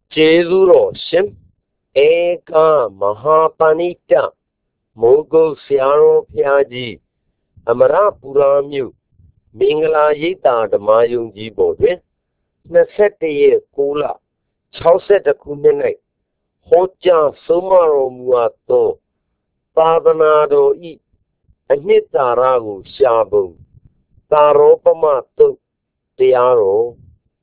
Cheduro Shim Eka Mahapanita Mogo Siaro Piaji Amara Puramyu Mingala Yita Damayung Jibo Nasete Kula Chauset Kunene Hoja Sumaro Muato Padanado E Anitarago Shabu Taropamato Tiaro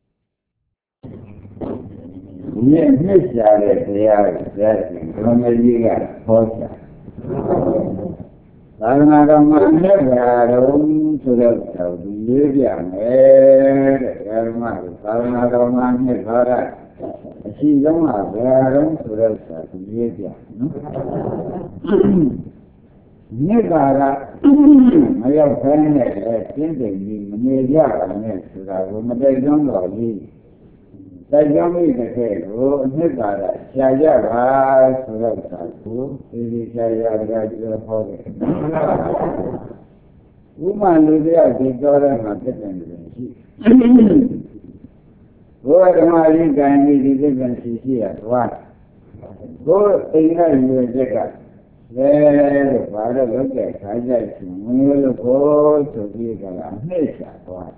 နှစ်ရှာတဲ့တရားကိုဆရာရှင်ဘုရားကြီးကဟောတာသာသနာတော်မှာနဲ့ဘာတော်ဆိုတော့သူရေးပြမယ်တဲ့ဓမ္မကိုသာသနာတော်မှာနဲ့ဘာရအရှိဆုံးကဘာတော်ဆိုတော့သူရေးပြနော်မြစ်ကာကမရောက်ခဲနဲ့ပြင်းတယ်ကြီးမနေကြပါနဲ့ဆိုတာကိုမတိတ်ဆုံးတော်ကြီးတိုက်ကြောင်းမိတဲ့ခဲကိုအနှစ်သာရရှားကြပါဆိုတော့သာကိုဒီရှားရတာပြောဟောတယ်ဥမာလူတယောက်ဒီတော်တဲ့မှာတက်တယ်ရှိဘုရားဓမ္မကြီးကံကြီးဒီသိက္ခာရှိရသွားဘုရားအိမ်ကရွေချက်ကလဲလို့ဘာလို့လုပ်တဲ့ခါကြရှင်မင်းလို့ကိုဆိုပြီးကြတာအနှစ်ရှာသွား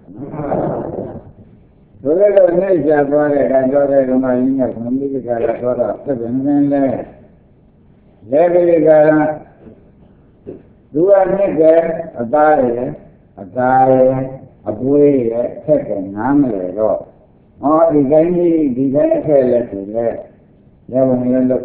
ဆိုတော့နေကြသွားတဲ့ကတော့တဲ့ဓမ္မကြီးကမမိကလာတော့သက်ပင်နေလဲပြီးကြတာသူကနှစ်ကအသားရဲ့အပွေးရဲ့ခက်တဲ့နားမလဲတော့ဒီတိုင်းကြီးဒီတိုင်းခဲလဲဆိုလဲလဲဝင်လို့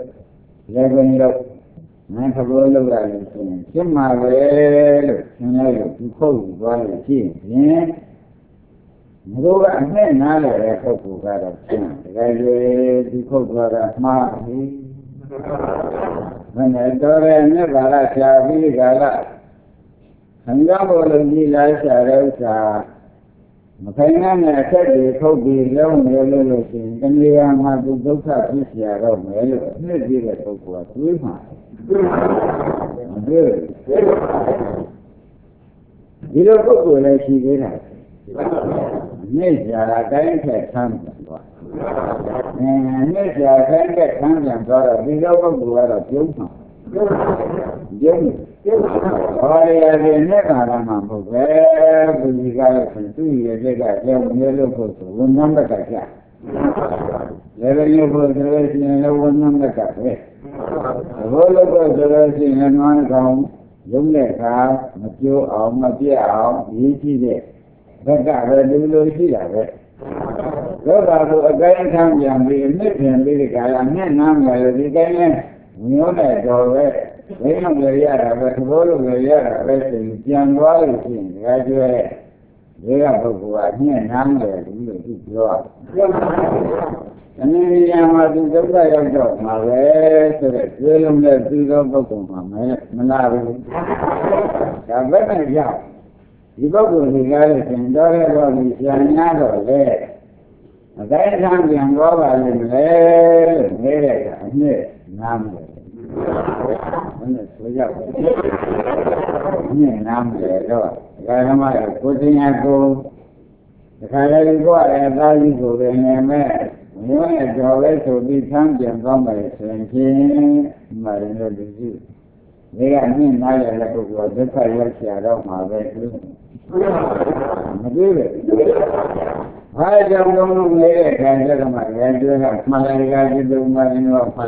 ငါသဘောလောက်ရလို့ဆိုရင်ရှင်းမှာပဲလို့ရှင်းလိုက်လို့ဒီခုတ်သွားလို့ရှိရင်မတို့ကအနဲ့နားလဲတဲ့ပုဂ္ဂိုလ်ကတော့ရှင်းတကယ်လို့ဒီခုတ်သွားတာမှားပြီမနဲ့တော်ရဲ့နဲ့ဘာလာရှာပြီးကြလားခံရဖို့လို့ကြီးလာရှာတဲ့ဥစ္စာမခိုင်နဲ့အခက်တွေထုတ်ပြီးလုံးနေလို့ရှိရင်တဏှာမှာသူဒုက္ခဖြစ်เสียတော့မယ်လို့အနှစ်ကြီးတဲ့ပုဂ္ဂိုလ်ကတွေးမှာဒီလိုပုဂ္ဂိုလ်လည်းရှိသေးတာနေကြတာတိုင်းထက်ဆန်းပြန်သွားနေကြတိုင်းထက်ဆန်းပြန်သွားတော့ဒီလိုပုဂ္ဂိုလ်ကတော့ပြုံးမှာဘာရည်နဲ့ကာလမှာမဟုတ်ပဲဘုရားကလည်းသူ့ရဲ့စိတ်ကကြောက်နေလို့ဖို့ဆိုဝန်နံပါတ်ကကြာလည်းလည်းဖို့ဆိုလို့ရှိရင်လည်းဝန်နံပါတ်ကပဲဘောလို့ဆိုလို့ရှိရင်နွားကောင်ရုံးတဲ့အခါမကျိုးအောင်မပြတ်အောင်ရည်ကြည့်တဲ့ဘက်ကပဲဒီလိုရှိတာပဲလောကကိုအကိုင်းထမ်းပြန်ပြီးအနှစ်ပြန်ပြီးဒီကရအနှစ်နားမယ်လို့ဒီတိုင်းလဲမျိုးနဲ့တော့ပဲဘယ်လိုလဲရတာပဲသဘောလိုလဲရတာပဲဆိုရင်ပြန်သွားလို့ရှိရင်ဒါကျွဲဒီကပုဂ္ဂိုလ်ကညှင်းနှမ်းတယ်လို့သူပြောတယ်။အနေနဲ့မှာသူဒုက္ခရောက်တော့မှာပဲဆိုတဲ့ကျွေးလုံးနဲ့သူသောပုဂ္ဂိုလ်မှာမလားဘူး။ဒါပဲနဲ့ရောက်ဒီပုဂ္ဂိုလ်ဒီကားလို့ရှင်တော်ရတော့ဒီပြန်ညာတော့လေအတိုင်းထမ်းပြန်သွားပါလိမ့်မယ်လို့နေတဲ့ကအနှစ်နားမယ်ဘယ်နဲ့ဆိုရောက်ညင်နားမယ်တော့ဒါကမှကိုယ်တင်ရကိုတခါလေကိုယ်ရဲ့သားကြီးကိုပဲနေမဲ့မျိုးနဲ့ကြော်လဲဆိုပြီးဆန်းပြန်သွားမယ်ဆိုရင်ဖြင့်မှရင်လို့လူကြီးဒီကညင်နားရတဲ့ပုဂ္ဂိုလ်ဒုက္ခရောက်ချာတော့မှာပဲသူမတွေ့ပဲဘာကြောင့်လုံးနေတဲ့ခံရတဲ့မှာရန်ကျွဲကမှန်တယ်ကဒီလိုမှရင်တော့ဖတ်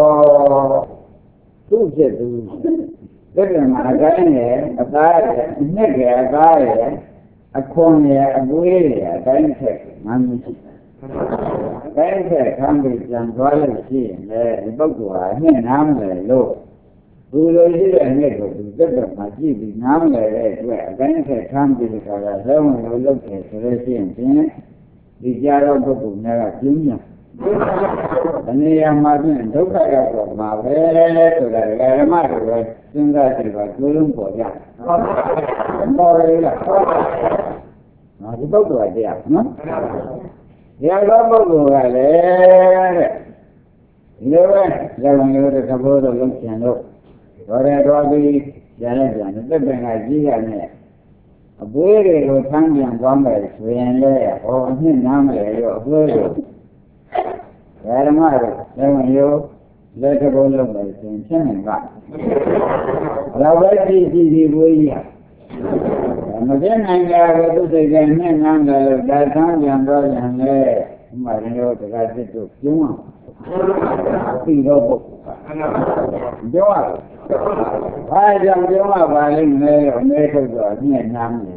သူ့ဖြစ်သူတဲ့ကမှာအကိုင်းနဲ့အသားနဲ့အနှစ်နဲ့အသားနဲ့အခွန်နဲ့အပွေးနဲ့အတိုင်းထက်မှန်းမရှိအတိုင်းထက်ခံပြီးကြံသွားလို့ရှိရင်လည်းဒီပုဂ္ဂိုလ်ဟာနှစ်နားမလဲလို့ဘူးလိုရှိတဲ့နှစ်ကိုသူတက်တော့မှကြည့်ပြီးနားမလဲတဲ့အတွက်အတိုင်းထက်ခံပြီးကြတာလုံးဝလုပ်တယ်ဆိုလို့ရှိရင်ဒီကြားတော့ပုဂ္ဂိုလ်များကပြင်းပြအနေရမှာဖြင့်ဒုက္ခရောက်တော့မှာပဲဆိုတာဓမ္မတွေပဲစဉ်းစားကြည့်ပါကျိုးလုံးပေါ်ကြပေါ်ရလားဒီပုဂ္ဂိုလ်ကတရားနော်တရားတော်ပုဂ္ဂိုလ်ကလည်းတဲ့ဒီလိုပဲလောကမျိုးတဲ့သဘောတော်လုံးကျန်လို့တော်တယ်တော်ပြီးကျန်တဲ့ကျန်တဲ့တက်ပင်ကကြီးရနဲ့အပွေးတွေကိုဆန်းပြန်သွားမယ်ဆိုရင်လည်းဟောအနှစ်နားမယ်ရောအပွေးတွေဓဓမ္မတွေလည်းမရောလက်တဘောလုံးပဲသင်ဖြစ်နေပါတော့ပဲကြည့်ဒီဘွေးကြီးမပြနိုင်ကြဘူးသူစိတ်ကနဲ့ငန်းတယ်လို့ဒါသမ်းပြန်တော့ပြန်လေဒီမှာရောတကားစစ်တို့ပြုံးအောင်ပြီးတော့ပုတ်ပြောရဘာကြောင့်ပြောရပါလိမ့်မယ်အမေထုတ်တော့ညက်နှမ်းနေ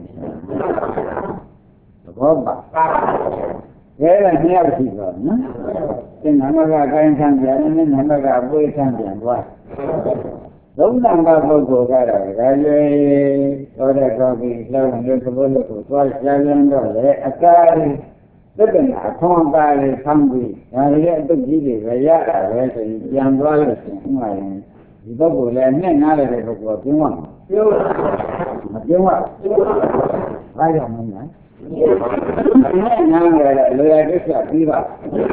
ဘောပါကဲလည်းနှစ်ယောက်ရှိတော့နော်သင်္နမကကိုင်းဆန်းပြန်နဲ့နမကအပွေးဆန်းပြန်သွားသုံးတန်ကပုဂ္ဂိုလ်ကတော့ဒါရွယ်တော်တဲ့ကောင်းပြီးလောက်လို့သဘောလို့သွားရှားရမ်းတော့လေအကားသက္ကနာအခွန်ကားလေးဆမ်းပြီးဒါရဲ့အတုကြီးတွေပဲရတာပဲဆိုရင်ပြန်သွားလို့ရှိရင်ဥမာရင်ဒီပုဂ္ဂိုလ်လည်းနဲ့နားလည်းတဲ့ပုဂ္ဂိုလ်ကပြောမှာပြောမပြောမှာဘာကြောင့်မလဲနဲ့နားလည်းလိုရကိစ္စပြီးပါ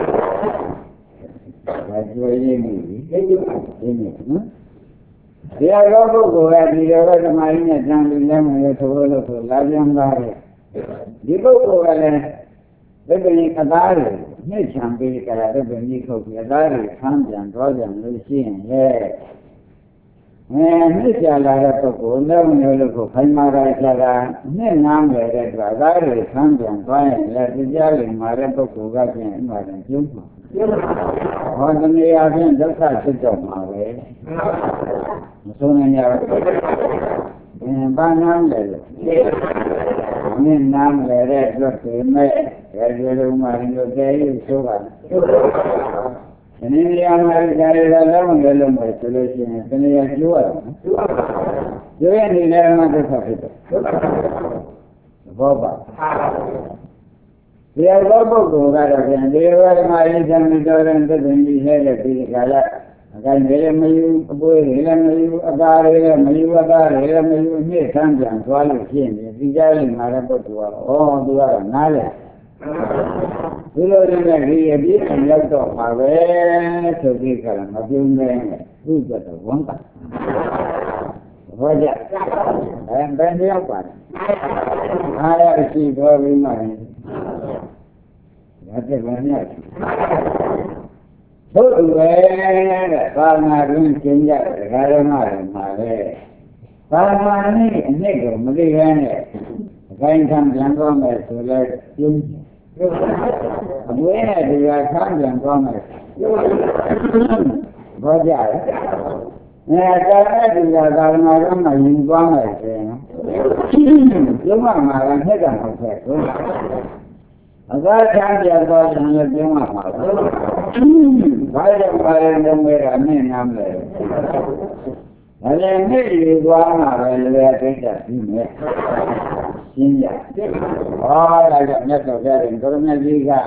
ဒါကြွေးရင်းပြီဒီနေ့နော်တရားတော်ပုဂ္ဂိုလ်ကဒီလိုပဲဓမ္မရင်းနဲ့တန်ပြီးလည်းမလို့ထိုးလို့ဆိုလာပြန်သားတယ်ဒီပုဂ္ဂိုလ်ကလည်းဘယ်လိုအသားတွေနှိမ့်ချံပြီးကြတာတဲ့ဘယ်နည်းခုတ်ပြီးအသားတွေဆန်းပြန်သွားပြန်လို့ရှိရင်ရဲ့နှိမ့်ချလာတဲ့ပုဂ္ဂိုလ်လည်းမလို့ကိုခိုင်းမာတာကြတာနဲ့နားမယ်တဲ့အတွက်အသားတွေဆန်းပြန်သွားရင်လည်းတရားလိမ္မာတဲ့ပုဂ္ဂိုလ်ကပြန်ဥမာတယ်ကျုံးမှာဟောတနည်းအားဖြင့်ဒုက္ခဖြစ်တော့မှာပဲမဆုံးနိုင်ရဘူးဘာနာမလဲလို့နင်းနာမလဲတဲ့အတွက်ဒီမဲ့ဒီလိုမှလို့တည်းရဆိုပါဒီနေ့ရမှာကြရတာလည်းမလို့မယ်ဆိုလို့ရှိရင်တနည်းကျိုးရတယ်ကျိုးရနေလည်းမဒုက္ခဖြစ်တယ်ဘောပါဒီအဘောပုဂ္ဂိုလ်ကတော့ပြန်ဒီဝရမအရင်ကမြတော်တဲ့သတ္တဉာဏ်ကြီးနဲ့ဒီကလာအကိုင်းလည်းမယူအပွေးလည်းမယူအသားလည်းမယူအသားလည်းမယူအမြင့်ဆန်းပြန်သွားလို့ဖြစ်နေဒီကြားလိမ္မာတဲ့ပုဂ္ဂိုလ်ကတော့သူကတော့နားလေဒီလိုနဲ့ဒီအပြည့်အရောက်တော့မှာပဲဆိုပြီးကလည်းမပြုံးနေသူ့ကတော့ဝန်တာဟောကြဘယ်နည်းရောက်ပါလဲအားရရှိတော်ပြီးမှဒါတည်းလည်းညတ်သို့တူပဲတဲ့သာသနာ့တွင်ကျင့်ကြတဲ့ဓမ္မတွေမှာလေသာသနာ့နဲ့အနှစ်ကိုမသိဘဲနဲ့အကိုင်းခံပြန်သွားမယ်ဆိုလဲကျင်းအမွေးနဲ့ဒီကခံပြန်သွားမယ်ဘောကြတယ်ကာရတိကသာသနာ့တွင်မှာယူသွားမယ်ဆိုရင်ကျုံးမှာကနှစ်ကမဟုတ်ဘူးအသာချမ်းပြသွားရင်လည်းကျုံးမှာပါဘာကြောင့်ပါလဲလုံးဝရနဲ့နားမလဲဒါလည်းနေ့ယူသွားမှာပဲလေတိတ်တာပြီးမယ်ရှင်းရဟောဒါကြောင့်မြတ်စွာဘုရားရှင်ကိုရမကြီးက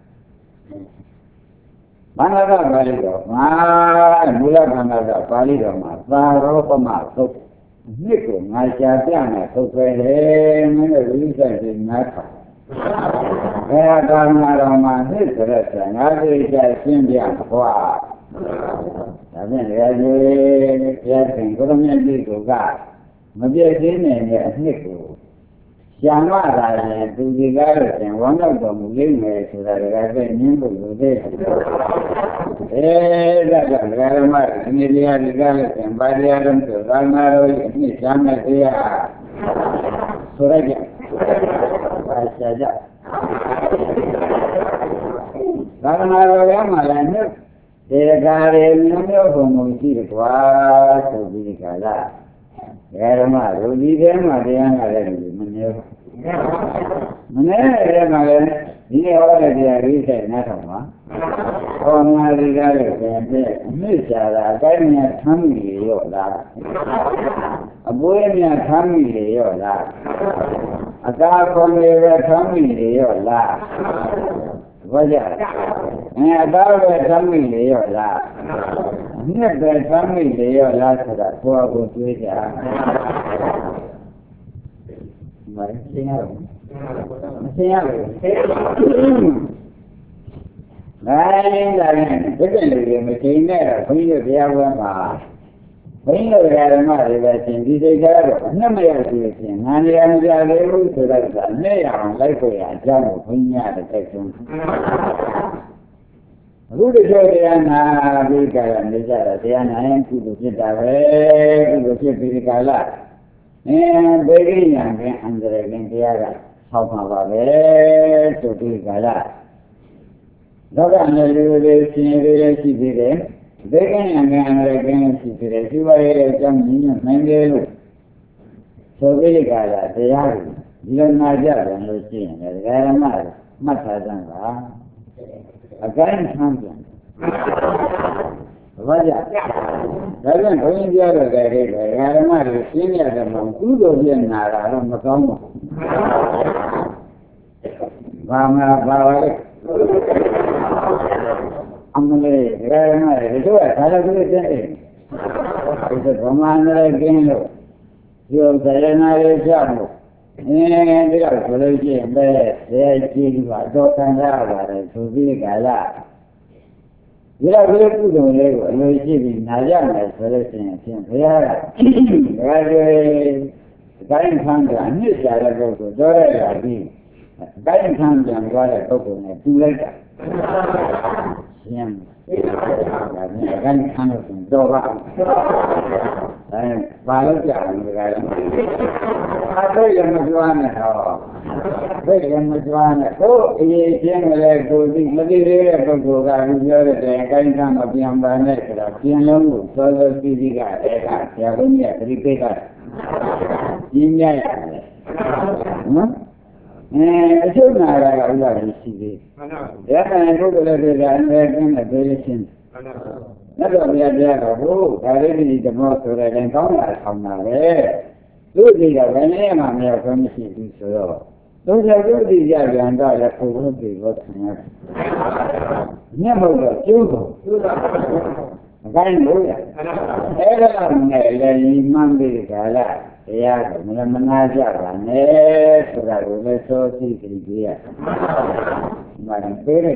ဘာသာကပါဠိတော်မှာမူလကံကပါဠိတော်မှာသာရောပမသုတ်နှစ်ကိုငါရှာပြမယ်သုတ်ပဲလေမင်းတို့ဝိသတ်ကြီးငါထားဘယ်ဟာကာမတော်မှာနှစ်ဆိုတဲ့ဆံငါးသိချရှင်းပြခွာဒါဖြင့်လည်းဒီပြည့်စုံကိုရမကြီးကမပြည့်စည်နေတဲ့အနှစ်ကိုရှာမတာရင်သူဒီကားလို့ရှင်ဝမ်းတော့တော်မူလိမ့်မယ်ဆိုတာကလည်းညင်းဖို့လိုသေးတယ်ဒါကြောင့်ဓမ္မဒီနေ့တရားဒီကားလို့ရှင်ပါရယံဆိုသာနာတော်ရဲ့အနှစ်ရှာမဲ့တရားဆိုရကြပါရှာကြသာနာတော်ရဲ့မှာလည်းဒီကားရဲ့မျိုးပုံပုံရှိတယ်ကွာဆိုပြီးခါလာဓမ္မလူကြီးထဲမှာတရားနာတဲ့လူမနေဘူးမနေတဲ့မှာလည်းဒီနေ့ဟောတဲ့တရားရိစိတ်နားထောင်ပါဟောငါဒီကားလည်းပြန်ပြည့်အမြင့်ချတာအတိုင်းများထမ်းမိရောလားအပွေးများထမ်းမိရောလားအကားခွန်တွေပဲထမ်းမိရောလားဘာကြအကားပဲထမ်းမိရောလားမြတ်ပဲသမ်းမိလေရောလားဆိုတာကိုယ့်အကိုတွေးကြမရှင်းရဘူးမရှင်းရဘူးနိုင်လာရင်ဒီကနေ့မရှင်းနဲ့တော့ဘုန်းကြီးတရားပွဲမှာဘုန်းကြီးဓမ္မတွေပဲရှင်းဒီစိတ်ကတော့အနှက်မရဘူးရှင်းငါနေရာမပြသေးဘူးဆိုတော့နဲ့ရအောင်လိုက်ဖို့ရအကြောင်းကိုဘုန်းကြီးကတိုက်တွန်းအခုတချို့တရားနာပြီးကြတာနေကြတာတရားနာရင်ကုသိုလ်ဖြစ်တာပဲကုသိုလ်ဖြစ်ပြီးကာလဘေးကိညာကအန္တရာယ်ကင်းတရားကဆောက်မှာပါပဲဆိုပြီးကာလတော့ကလည်းလူတွေရှင်ရည်တွေရှိသေးတယ်ဘေးကိညာကအန္တရာယ်ကင်းရှိသေးတယ်ဒီပါရဲ့အကြောင်းကြီးနိုင်တယ်လို့ဆိုပြီးကာလတရားကိုဒီလိုနာကြတယ်လို့ရှိရင်လည်းဓမ္မမှတ်ထားကြပါအကိုင်းဆန်းပြန်ဘာကြဒါပြန်ဘုန်းကြီးပြောတော့တဲ့အဲ့ဒါဓမ္မတွေရှင်းရတယ်မဟုတ်ကုသိုလ်ပြနာတာတော့မကောင်းပါဘူးဘာမှဘာလဲအမလေးဓမ္မတွေတို့ကဒါလည်းသူတဲ့အဲ့ဒီဗမာနယ်ကင်းလို့ပြောတယ်နာရကြလို့ဒီတော့ဆိုလို့ရှိရင်ပဲတရားကြည့်ပြီးတော့ခံရပါတယ်သူပြီးကြလားဒီတော့ဒီကုသိုလ်လေးကိုအလိုရှိပြီးနာကြမယ်ဆိုလို့ရှိရင်ဖြင့်ဘုရားကဒါကြွေတိုင်းခံတာအနှစ်ကြာတဲ့ပုဂ္ဂိုလ်တော်ရတာပြီးတိုင်းခံပြန်သွားတဲ့ပုဂ္ဂိုလ်နဲ့တူလိုက်တာရှင်းဒါနဲ့အကန်ခံလို့တော့ပါဘာလို့ကြာလဲဒီကရအသိရမကြွားနဲ့ဟောသိရမကြွားနဲ့ကိုယ်အရေးချင်းလည်းကိုသိမသိသေးတဲ့ပုဂ္ဂိုလ်ကလူပြောတဲ့အကိုင်းကမပြန်ပါနဲ့ဆိုတော့ပြန်လုံးကိုစောစောစီးစီးကအဲ့ဒါဆရာဘုန်းကြီးကပြိပိတ်ကကြီးမြတ်ရတယ်နော်အချုပ်နာတာကဥပဒေရှိသေးတယ်ဒါကပုဂ္ဂိုလ်တွေကအနည်းကင်းတဲ့ဒေသချင်းအဲ့တော့မြတ်တရားတော်ကိုဒါလေးဒီဓမ္မဆိုတဲ့ရင်ကောင်းတာဆောင်တာပဲသူ့ဒီကဘယ်နည်းမှမရောက်ဆုံးမရှိဘူးဆိုတော့သူတို့ဒီကြပြန်တော့လည်းပုံလို့ဒီလိုဆင်ရတယ်မြတ်ဘုရားကျိုးကိုအကိုင်းလို့ရအဲ့ဒါနဲ့လည်းမှန်းပြီးကြလားတရားကမနာကြပါနဲ့ဆိုတာကိုလည်းစောသိကြည့်ကြရမှာပေးတယ်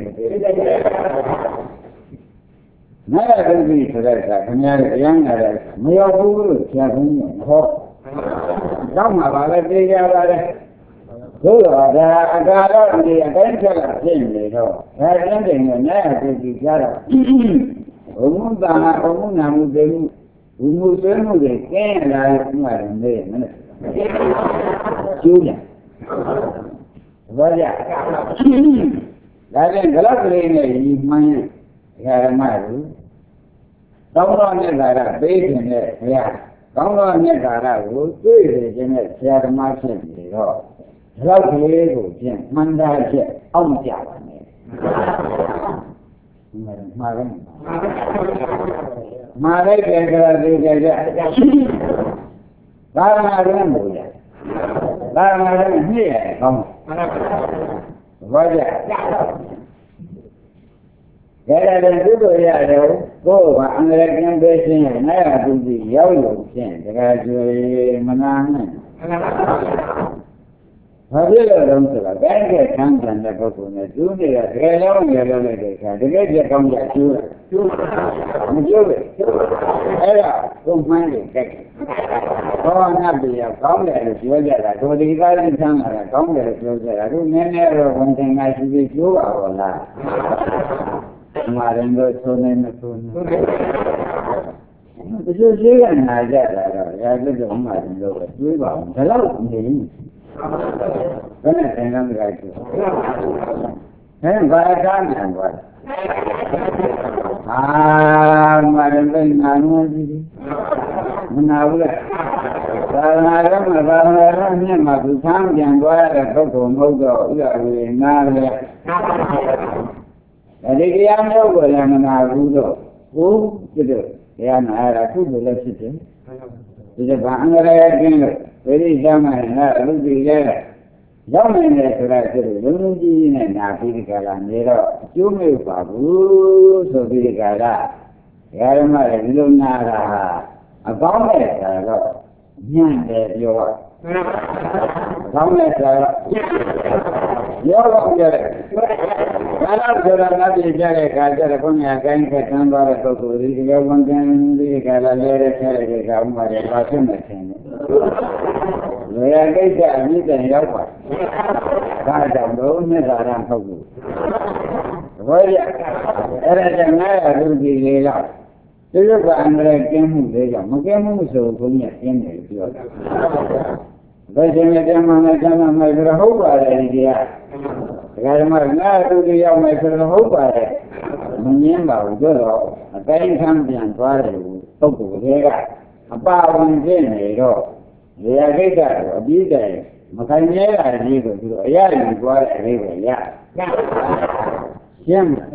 နာရဒုတိဆိုတဲ့ကခင်ဗျားတို့တရားနာတယ်မရောက်ဘူးလို့ဆရာကဟောတော့မှာပါလေသိကြပါလေသို့တော့ဒါအကာတော့ဒီအတိုင်းချက်ကဖြစ်နေတော့ဒါရင်တင်နဲ့နာရဒုတိကြားတော့ဘုံတာဘုံနာမှုတွေဘူးမှုဆွေးမှုတွေကင်းလာမှလည်းနေမနဲ့ကျိုးပြန်ဘာကြဒါနဲ့ဂလကလေးနဲ့ညီမှန်းဓမ္မကိုကောင်းသောမြတ်ကာရပေးခြင်းနဲ့ဘုရားကောင်းသောမြတ်ကာရကိုတွေ့ရခြင်းနဲ့ဆရာဓမ္မဖြစ်နေတော့ဒီလောက်ကလေးကိုဖြင့်မှန်တာချက်အောက်မကြပါနဲ့မှားတယ်မှားလိုက်တယ်ကြတဲ့ကြတဲ့ဘာမှလည်းမဟုတ်ဘူးဘာမှလည်းညည့်ရတယ်ကောင်းဘာကြရတယ်ကုသိုလ်ရတယ်ကိုယ်ကအင်္ဂလိပ်ကင်းပေးခြင်းနဲ့နာရတုတိရောက်လို့ဖြင့်တခါကျွေမနာနဲ့ဘာဖြစ်လို့လဲဆိုတော့တိုင်းကဆန်းဆန်းတဲ့ပုဂ္ဂိုလ်နဲ့သူတွေကတကယ်လုံးရလို့တဲ့အခါတကယ်ကြကောင်းကြကျိုးမကျိုးပဲအဲ့ဒါကိုမှန်းတယ်တဲ့ဘောနာပြရကောင်းတယ်လို့ပြောကြတာဒုတိယကလည်းဆန်းလာတာကောင်းတယ်လို့ပြောကြတာသူနည်းနည်းတော့ဝန်ထင်ကရှိပြီးကျိုးပါဘောလားမာရင်တို့သုံးနေမသုံးဘူးဒီလိုရှိကနာကြတာတော့ရာဇဝတ်မာရင်တို့ပဲတွေးပါအောင်ဒါတော့နေဘယ်နဲ့သင်္ကန်းကြိုက်တယ်ဘာသာမှန်သွားမာရင်လည်းနာနေပြီမနာဘူးလေသာနာရမသာနာရမြတ်မှာသူဆန်းပြန်သွားတဲ့ပုဂ္ဂိုလ်မဟုတ်တော့ဥရဝေနာလေဒီတရားမျိုးကိုလည်းမနာဘူးတော့ကိုဖြစ်တယ်တရားနာရတာကုသိုလ်လည်းဖြစ်တယ်ဒီကဘာအင်္ဂလိပ်ကင်းလို့ဝိရိယမှန်နဲ့အလုပ်ကြီးရဲရောက်နေတယ်ဆိုတာဖြစ်လို့လုံးလုံးကြီးကြီးနဲ့နာပြီးဒီကလာနေတော့အကျိုးမရပါဘူးဆိုပြီးဒီကလာဓမ္မရဲ့ဒီလိုနာတာဟာအကောင်းတဲ့ဆရာတော့ညံ့တယ်ပြောတာကောင်းတဲ့ဆရာရောတော့ကြတယ်ဘာလို့ဆိုတာငါပြကြတဲ့ခါကျတော့ဘုရားကိုင်းကတန်းသွားတဲ့ပုဂ္ဂိုလ်ဒီရောဝန်ကံဒီကလာလဲတဲ့ဆရာတွေကဥမာတယ်ပါဖြစ်နေတယ်လူရကိစ္စအမြင့်တန်ရောက်ပါဒါကြောင့်လို့မြတ်သာရမဟုတ်ဘူးဘောရ era già era tutti le là. Se io quando che mu vedo, ma che mu so con mia tiene più. Poi se mettiamo mai per hoppare l'idea. Karena tutti io mai per hoppare. Non è mai vero. A kai cambian fare poco che apa un genere. Le avete capito? Ma kai ne era dico, ya di guarda che ya. Siamo.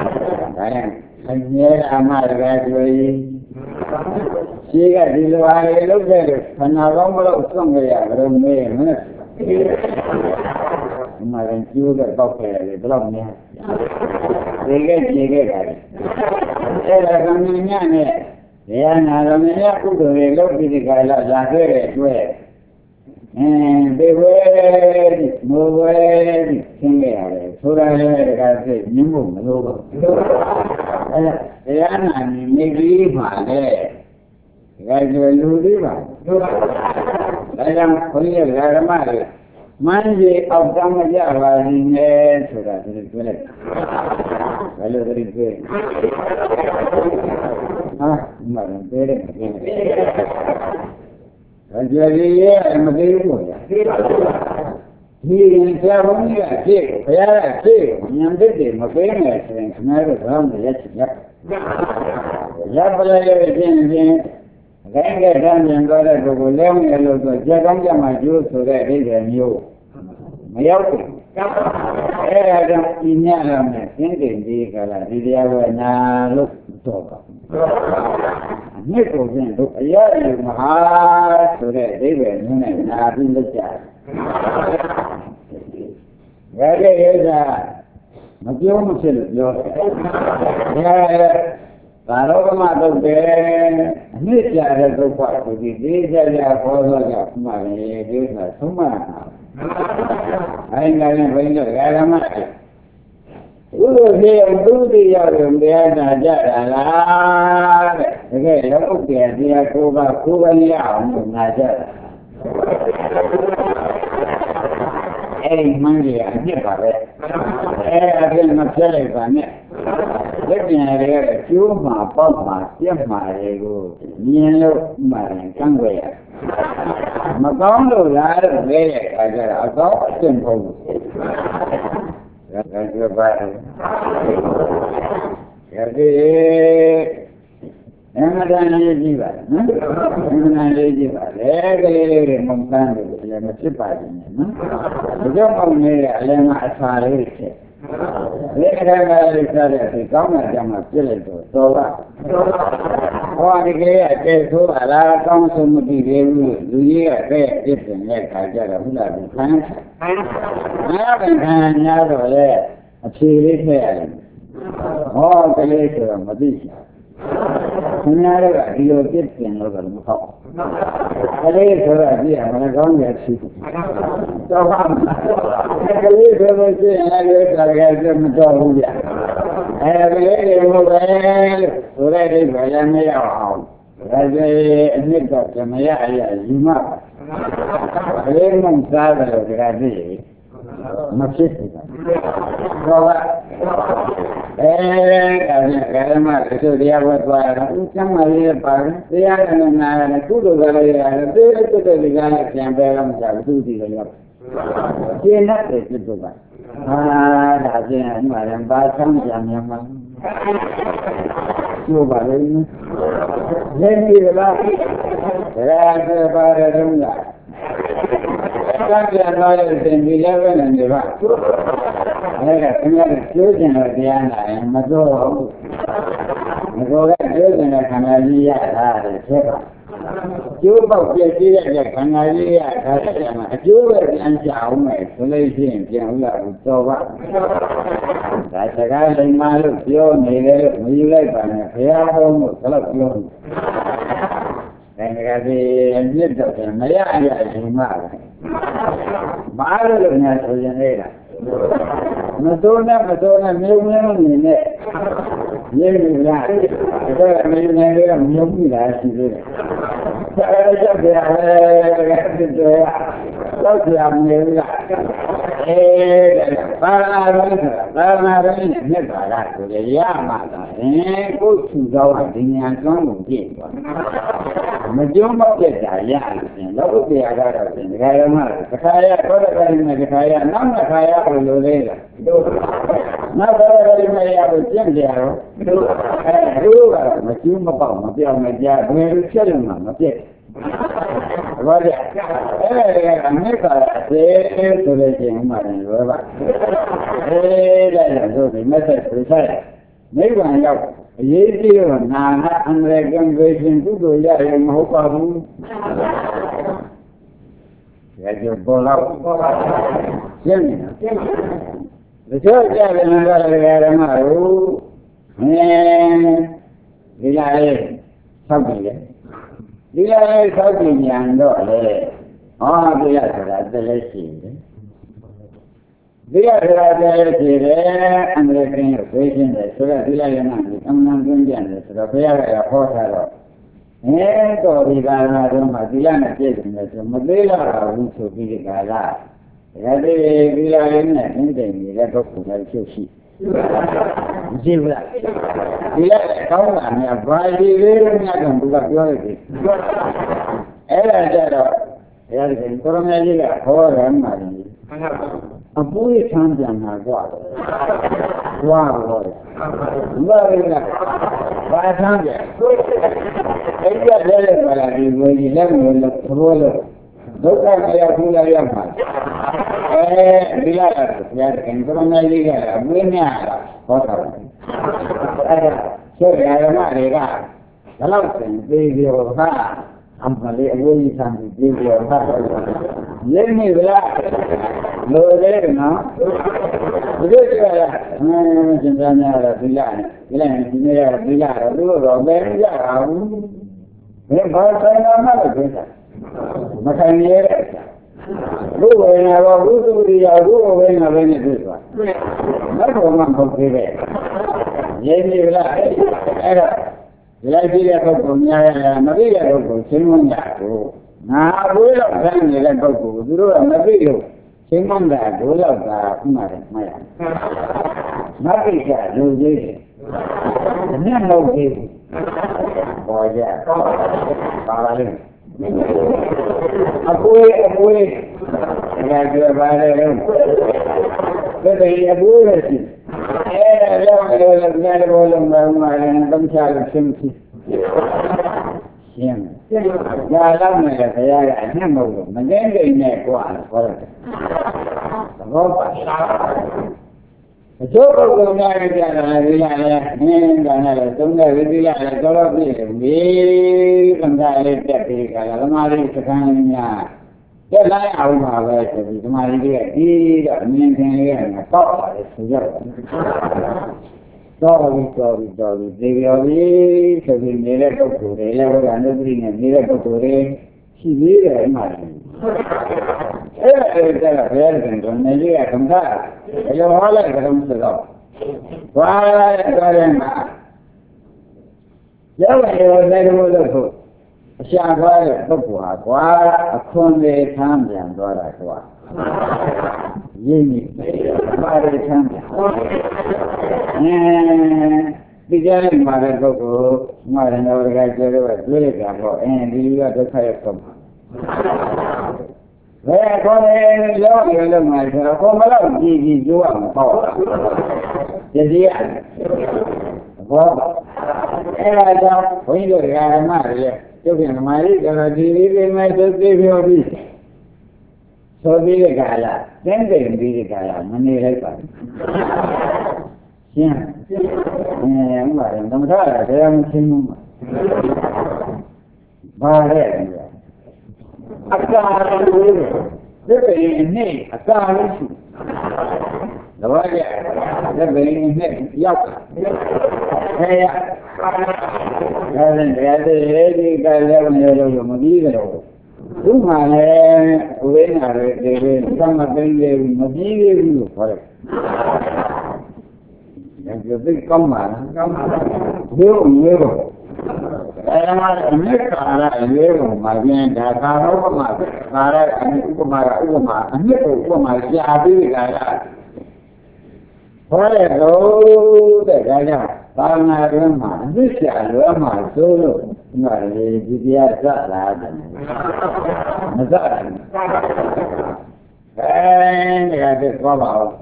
Hanya amal rajui. Jika di luar itu beres, kenapa kalau usung ya rumah? Kemarin juga pakai belum ya. Jika kali. Ramenya ni, ya ramenya aku tu belum di kalau lahir tu. Bewer, mower, sehingga surah kasi nyambung logo. Ya nani negeri mana? Gaya luri mana? Dalam kuliah dalam mana? Manje awam aja awalnya surah itu. Kalau dari itu, mana beri. Jadi ya, macam itu ya. Ini saya punya yang itu, makanya sebenarnya orang dia cakap. Ya boleh begini, kan yang ada problem kalau tu jangan maju sudah ini new. Mayau. Ada ini alamnya, ini kalau dia benar lu coba. Ini problem tu, ya mahal sudah ini nabi lepas. Jadi ya, macam macam tu. Ya, kalau kamu tu ni cara tu buat begini, jadi apa saja mana itu semua. Ayat banyak agama. Untuk dia najar Allah. Okey, aku dia kuba ni aku najar. Mandi ni apa? Ada masalah apa ni? Lepas ada cuma apa siapa itu ni lo mana kangwe. Macam tu lah, ajar agak tempoh. Jadi, yang ada ni jiwa, yang ada jiwa. Lagi mungkin dia mesti pakai. Jika kau ni ada masalah itu, ada itu kamu jangan pilih itu. Orang ini tu ala kamu semua dia itu ni kerja pula bukan. Hanya boleh achieve ni. Oh, kalau itu mesti. Sebenarnya dia itu yang orang tahu. Kalau itu dia orang yang achieve. Kalau itu mesti ada kerja macam dia. Ini mungkin sudah dibayar ni awal. Jadi ini tak semaya ayat lima. Ini mungkin berarti masih tidak. Kalau itu dia buat macam mana dia nak kudu kalau itu dia yang belum jauh dia. Dia nak itu kan. Dah macam bahasa yang mana. Cuba ini. Jadi lah. Rasa pada rumah. Kan dia ada sembilan dan dua. Ada sembilan tujuan dia nak masuk. Masuk tujuan kerana dia ada siapa. Cuba dia kerana dia ada. Cuba yang jauh solusi yang Allah coba. Sekarang malu dia mulai banyak ya kamu kalau belum. Dan kasi ni tu maya ayat lima. Malu dengan tujuan era. Masuknya ni ni. Ni lah. Kita ni lah sini. Saya jadi tu. Kalau siapa ni lah. ပါလာတယ်မြတ်ပါလားဆိုရရမှာလားကိုယ်သူတော်ဒီညာကျွမ်းကိုကြည့်သွားမကျွမ်းတော့တဲ့ကြာရရင်လောကုတ္တရာကတော့ဒီခါရမတခါရသောတကယ်နဲ့တခါရနောက်တစ်ခါရလို့လေးလားနောက်တော့လည်းမရဘူးကျင့်ကြရောတို့ကတော့မကျွမ်းမပေါက်မပြောင်းမကြဘယ်လိုဖြစ်လို့မှမပြည့်ဘာလဲအမေကသေဆိုတဲ့ချိန်မှာလည်းရောပါတဲ့ဆိုဒီမက်ဆေ့ပြဆိုင်နိဗ္ဗာန်ရောက်အရေးကြီးတော့နာအန္တရာယ်ကံဝေရှင်ကုသိုလ်ရရင်မဟုတ်ပါဘူးရကြပေါ်တော့ရှင်းနေတာဒီလိုကြတယ်ငါကလည်းဓမ္မတို့ဒီလားလေးဆောက်တယ်ဒီလိုသောက်ဉာဏ်တော့လေဒီရဆိုတာတလည်းရှိတယ်ဒီရဆိုတာတလည်းရှိတယ်အန္တရာယ်ကင်းကိုသိချင်းတယ်ဆိုတော့ဒီလိုရနာဒီအမှန်ကင်းကြတယ်ဆိုတော့ဘုရားကဟောထားတော့တော်ဒီကာလတော့မှဒီရနဲ့ပြည့်စုံတယ်ဆိုမသေးတော့ဘူးဆိုပြီးဒီကာလဒါဒီလိုရနဲ့အင်းတိမ်ကြီးလည်းတော့ကိုယ်လည်းဖြစ်ရှိမရှိဘူးလားဒီလက်ကောင်းတာနဲ့ဘာဒီလေးတို့များတော့သူကပြောရတယ်အဲ့ဒါကြတော့တရားဒီကိုရမကြီးကဟောရမှာလေအပူရချမ်းပြန်လာကြတော့ဝါတော့ဘာလဲဘာချမ်းပြန်အဲ့ဒီလည်းပါလာဒီကိုကြီးလက်ကိုလို့သဘောလို့ဒုက္ခမရဘူးလားရမှာဒီလာတယ်ဘုရားကံကမကြီးကအမင်းများဟောတာအဲ့ဒါဆိုရရမတွေကဘလောက်စင်သေးပြောဟာအမှန်လေးအဝေးကြီးဆန်းပြီးပြောဟာရင်းနေလားလိုသေးတယ်နော်ဒီလိုကြရကျင်သားများတော့ဒီလာနဲ့ဒီနေ့ရဒီလာတော့သူတို့ပဲကြတာဘူးဘယ်ဘာဆိုင်လာမှလည်းပြောတာမဆိုင်ရတဲ့ဘုဝေနာဘောဘုသူရိယဘုဝေနာပဲနဲ့တွေ့သွားနောက်တော့မှမဟုတ်သေးပဲရင်းနေလားအဲ့ဒါလိုက်ကြည့်တဲ့ပုဂ္ဂိုလ်များရမသိတဲ့ပုဂ္ဂိုလ်ရှင်းမရဘူးငါဘိုးလောက်ဆန်းနေတဲ့ပုဂ္ဂိုလ်သူတို့ကမသိလို့ရှင်းမတာဘိုးလောက်ကခုမှတော့မရမသိကြလူကြီးတယ်မျက်နှာကြီးပေါ်ကြပါလာလိမ့်အပွေဒါကြပါလေလို့ဒါတည်းအပွေရစီအဲ့ဒါလည်းလည်းဘောလုံးမှာလည်းတမ်းချလို့ရှင်းရှင်းဒါလောက်နဲ့ဘုရားကအနှံ့မဟုတ်လို့မသိနေနဲ့ကွာဟောတယ်သဘောပါအကျိုးပုဂ္ဂိုလ်များကြတာဒီလားလေဒါနဲ့သုံးတဲ့ဝိသီလာလည်းတော်တော်ပြည့်ပြီကံကြလေးတက်ပြီးကြတာဓမ္မလေးစကားများတက်လိုက်အောင်ပါပဲဆိုပြီးဓမ္မလေးကဒီတော့အမြင်သင်လေးကတော့ပါလေဆိုကြတော့တော်ပြီဒီပြောပြီးဆိုပြီးနေတဲ့ပုဂ္ဂိုလ်တွေလည်းဘုရားနုပ္ပိနဲ့နေတဲ့ပုဂ္ဂိုလ်တွေရှိသေးတယ်အမှန်အဲ့ဒါလည်းကြတာဘယ်လိုလဲနေကြီးကကံကဘယ်လိုဟောလိုက်ကြလို့ဆိုတော့ဘာလဲဆိုရင်ရောက်ရောလည်းလို့အရှာသွားတဲ့ပုဂ္ဂိုလ်ဟာကွာအခွန်တွေထမ်းပြန်သွားတာကွာရင်းနေပါရထမ်းပြန်ဒီကြတဲ့မှာတဲ့ပုဂ္ဂိုလ်မှာတဲ့တော်ကကျတော့တွေ့ရတာပေါ့ဒီလူကဒုက္ခရောက်ဆုံးဘယ်ကောလဲရောက်ရလို့မှာဆိုတော့ကိုမလို့ကြည့်ကြိုးရမှာပေါ့ဒီစီရဘောအဲ့ဒါကြောင့်ဘုန်းကြီးတို့ဓမ္မတွေကျုပ်ကဓမ္မလေးတော်ဒီလေးမဲ့သိပြောပြီးဆိုပြီးတဲ့ကာလတင်းတိမ်ပြီးတဲ့ကာလမနေလိုက်ပါဘူးရှင်းဥပါဒံသမထရာတရားမရှင်းဘူးဘာလဲအကာလို့ဒီပေနဲ့အကာလို့ရှိတော့ရတဲ့ပေနဲ့ရောက်ခဲရဒါနဲ့တရားတွေဒီကလည်းမလို့မပြီးကြတော့သူ့မှာလည်းဝိညာဉ်တွေဒီသမသိနေမပြီးသေးဘူးလို့ခေါ်တယ်။ဒါကြိုသိကောင်းပါလား။ကောင်းပါပါ။ဘယ်လိုမျိုး America Leo Marian Daka Upama Upama Yabi Follow the Gaja, Parna Rama, this Rama Solo, Maria Salad. And I come out.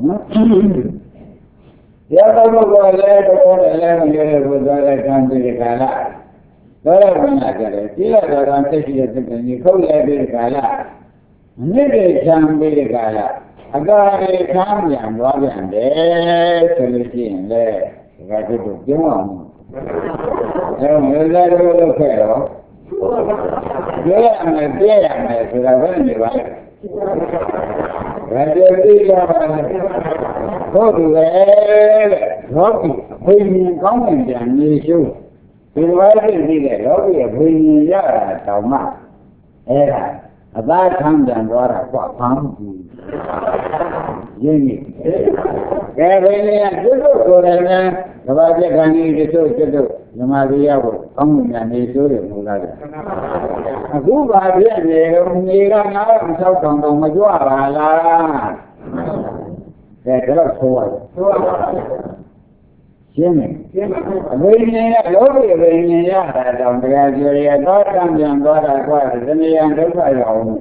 The other was 11 years with the country Kala. The other one taking it to the Kala. Maybe some big Kala. I got a family and Robin and there to the scene there. I got to do one. And let her look at her. Yeah, I'm a dear, I said, I went to right. Go to the Rocky, Queen Common and issue. We were to see the Rocky of Queen Yara, Toma. Era, a bad time than water for pump. Jimmy. Gavin, the Baja Gani, the two, the Maria, Common and issue. A good idea, they ran out and south on the Majua. That's a sword. Jimmy. Raining a lorry, raining out on the gradually, I got them and got a quarter, then they ended by home.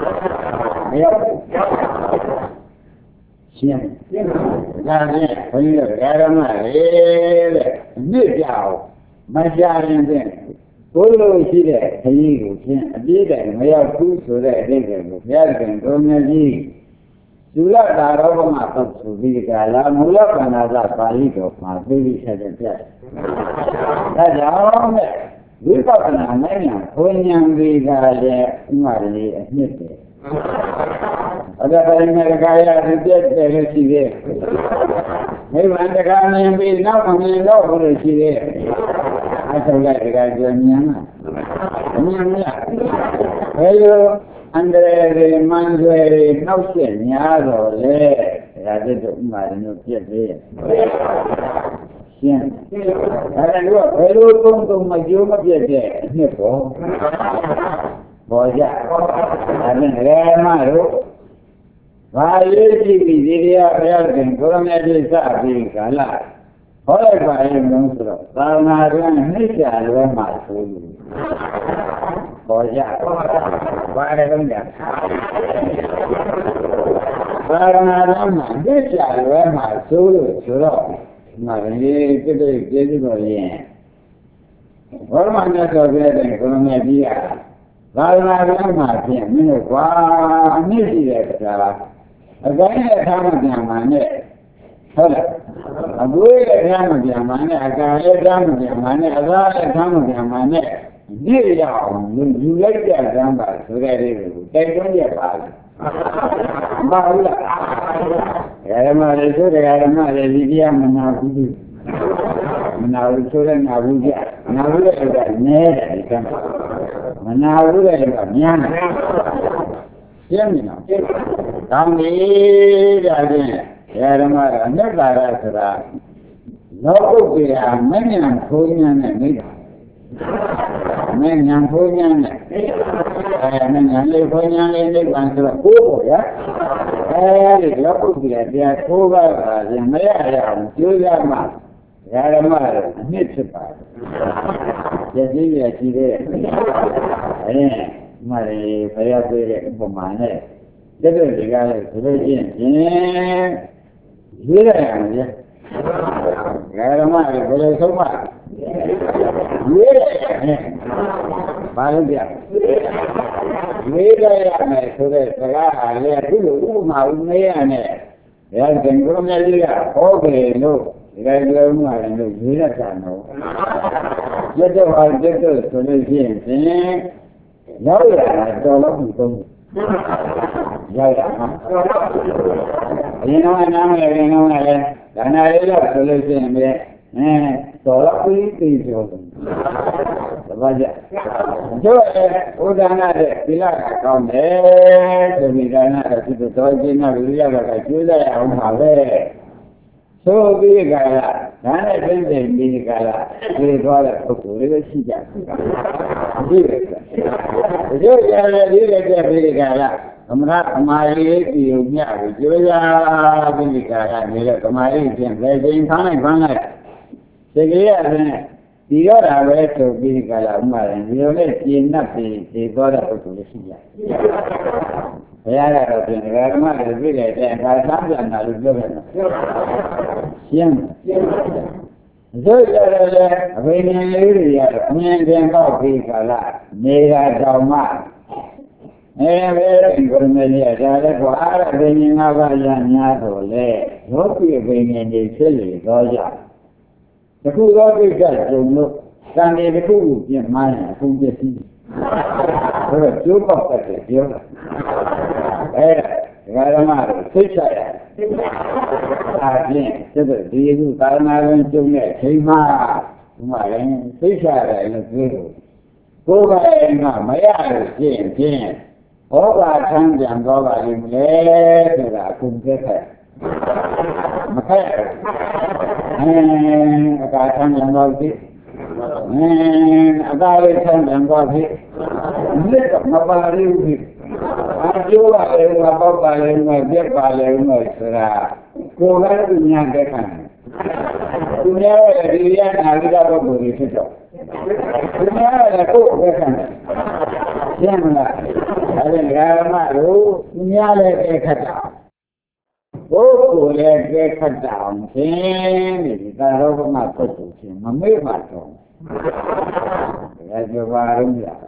Jimmy. That's it. When you get a man, this out. My giant then. Polo see that, he did it, may have food so that they can go to Sula Darova to be Gala, Mula Canada, Palito, my baby said it. That's all that. We got an American, Ponyam Viga, Mari, admitted. Other America, the dead, they see there. Maybe when the guy may be now on the law, will see there. I told that the guy, Hello, Andre Mangue, no segnado, era detto non piacere. Allora, quello con un maggiore piacere, ne può. Poi già, Maro, vai a dire ancora meglio di là. Poi fare il nostro, fa una iniziale e mai su. Poi già, fare con me. Fare una donna iniziale e mai su, ma venire che chiedi così. Ormai mi ha trovato l'economia via. Fare una donna che almeno qua mi si resta. E bene, siamo chiamati. A due siamo chiamati, a casa siamo chiamati, a casa siamo chiamati. Diciamo, non è che abbiamo fatto, che non è fatto. Ma era male, era male, viviamo una cultura, una cultura è nera, diciamo, una cultura è cambiata. Siamo, cambiata. Era mara, non la razza. Dopo che a me ne anfognano, me ne anfognano, me ne anfognano quando la cubo, dopo che ti accuba, la marea, un chiusa ma, era mara, non si fa. Se devi accedere, ma le fai a vedere un po' male. Deve legare le gente. Gira, era male, quello che fa. Vale via. Gira, le ha detto, ma un mese. E anche in come liga, ok, no. Era una, no, gira tanto. Io devo fare detto le gente, no, era solo un ya, no, ganarela solo siempre, solo cuidado. Vaya, yo una de pilar con se mi gana, si todo llena de vida la ayuda a un ave. ဆိုပြီးကြလားဒါနဲ့ပြင်ပြီးကြလားဒီသွားတဲ့ပုဂ္ဂိုလ်တွေရှိကြဒီပဲဒီရတယ်ဒီတဲ့ပြီးကြလားကမ္မရာအမာလေးဒီုံမြပြီးကြိုးစားပြီးကြလားနေတဲ့ကမာလေးပြင်ပဲချိန်ခန်းလိုက်စိတ်ကလေးရတယ်ဒီတော့တာပဲဆိုပြီးကြလားဥမာရင်ဒီလိုနဲ့ကျင်납ပြီးဒီသွားတဲ့ပုဂ္ဂိုလ်တွေရှိကြဘုရားကတော့ပြင်ဓမ္မတွေပြည့်တဲ့အခါသံပြန်လာလို့ပြောတယ်ရှင်းဆိုကြတယ်အဘိဓိလေးတွေရအမြင်ပြန်တော့ပြီးခါလာနေတာတောင်မှဘယ်ဘုရမေလေးဒါလည်းကွာအဲ့ဒါဘိညာ၅ပါးရများတော့လေရောပြဘိညာတွေဖြစ်လေတော့ကြတခုသောကိစ္စကြုံလို့ကံတွေတစ်ခုခုပြင်မှန်းအကုန်ပြည့်စည်ဆိုတော့ကျိုးပေါက်တဲ့ပြောတာဓမ္မတွေသိချရအားဖြင့်ဒီခုကာရဏဝင်ကျုံတဲ့အချိန်မှာဒီမှာလည်းသိချရတယ်လို့ပြောလို့ကိုယ်ကလည်းမရလို့ရှင်းဖြင့်ဟောပါထမ်းပြန်တော့ပါလိမ့်မယ်ဆိုတာအကုန်ပြတ်ခဲ့မခဲ့အကာထမ်းပြန်တော့ပြီအကာလေးထမ်းပြန်တော့ပြီလက်တော့မပါရဘူးအကျိုးပါလေငါပေါက်ပါလေငါပြက်ပါလေငါဆိုတာကိုယ်ကသူများတဲ့ခံသူများရဲ့ဒီရနာလိကပုဂ္ဂိုလ်တွေဖြစ်တော့သူများရဲ့ကိုယ်ပဲခံရှင်းမလားအဲဒီဓမ္မတို့သူများလည်းတဲ့ခတ်တာပုဂ္ဂိုလ်လည်းတဲ့ခတ်တာအောင်ရှင်းဒီသာရောဂမပုဂ္ဂိုလ်ချင်းမမေ့ပါတော့ဒါကြပါရုံးလား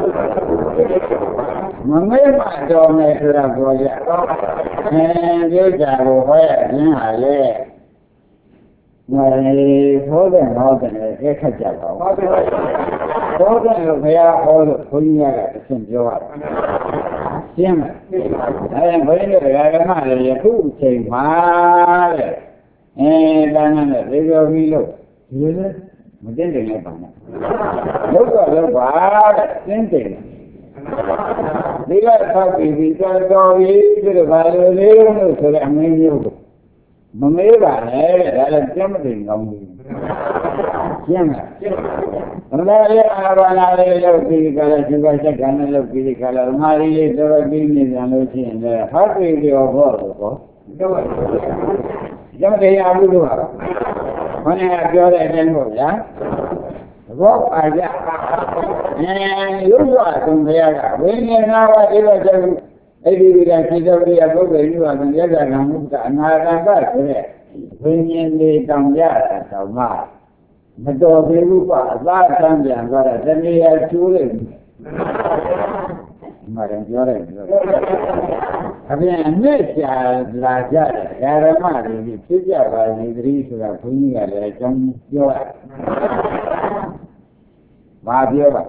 မမေ့ပါတော့မယ်ဆိုတာပြောရဒီကြကိုဟောရခြင်းဟာလေမလေးဟောတဲ့ဟောတဲ့အခက်ကြပါဘူးဟောတဲ့လို့ဘုရားဟောလို့ခွန်ကြီးကတစ်ဆင့်ပြောရတယ်ရှင်းမလားဘုန်းကြီးတို့ဓမ္မတွေယခုအချိန်မှာတဲ့ဒါနဲ့သေတော်ပြီလို့ဒီလိုမတင်တယ်လည်းပါနဲ့လောက်တော့ပါတဲ့တင်းတယ်ဒီကသောက်ပြီးတော်ပြီဒီလိုပါလို့လေးလို့ဆိုတဲ့အမင်းမျိုးမမေးပါနဲ့တဲ့ဒါလည်းကြမ်းမတင်ကောင်းဘူးရှင်းလားဘုရားရဲ့အာဘာနာလေးလုပ်ပြီးကြတယ်ဒီကစက္ကနဲ့လုပ်ပြီးကြတယ်မာရီလေးတော်ပြီးနေကြလို့ရှိရင်လည်းဟောပြီးပြောဖို့တော့ကြမ်းတရားဘူးလို့ပါခொနည်းပြောတဲ့အတိုင်းပေါ့ဗျာဘောပါကြရုပ်ရအောင်ဘုရားကဝိညာဉ်နာဝအိဗဇေအဲ့ဒီကစိတ္တဝိယပုဂ္ဂိုလ်ကြီးကမြတ်စွာဘုရားကအနာဂတ်ဆိုတဲ့ဝိညာဉ်လေးတောင်ရတာတော့မှမတော်သေးဘူးကွာအသာဆန်းပြန်သွားတာတဏှာကျိုးလိုက်မှန်ပြောတယ်အပြင်အနှစ်ကြာလာကြတယ်ဓမ္မတွေဖြစ်ကြပါစေသတိဆိုတာဘုန်းကြီးကလည်းအကြောင်းပြောတာဘာပြောပါ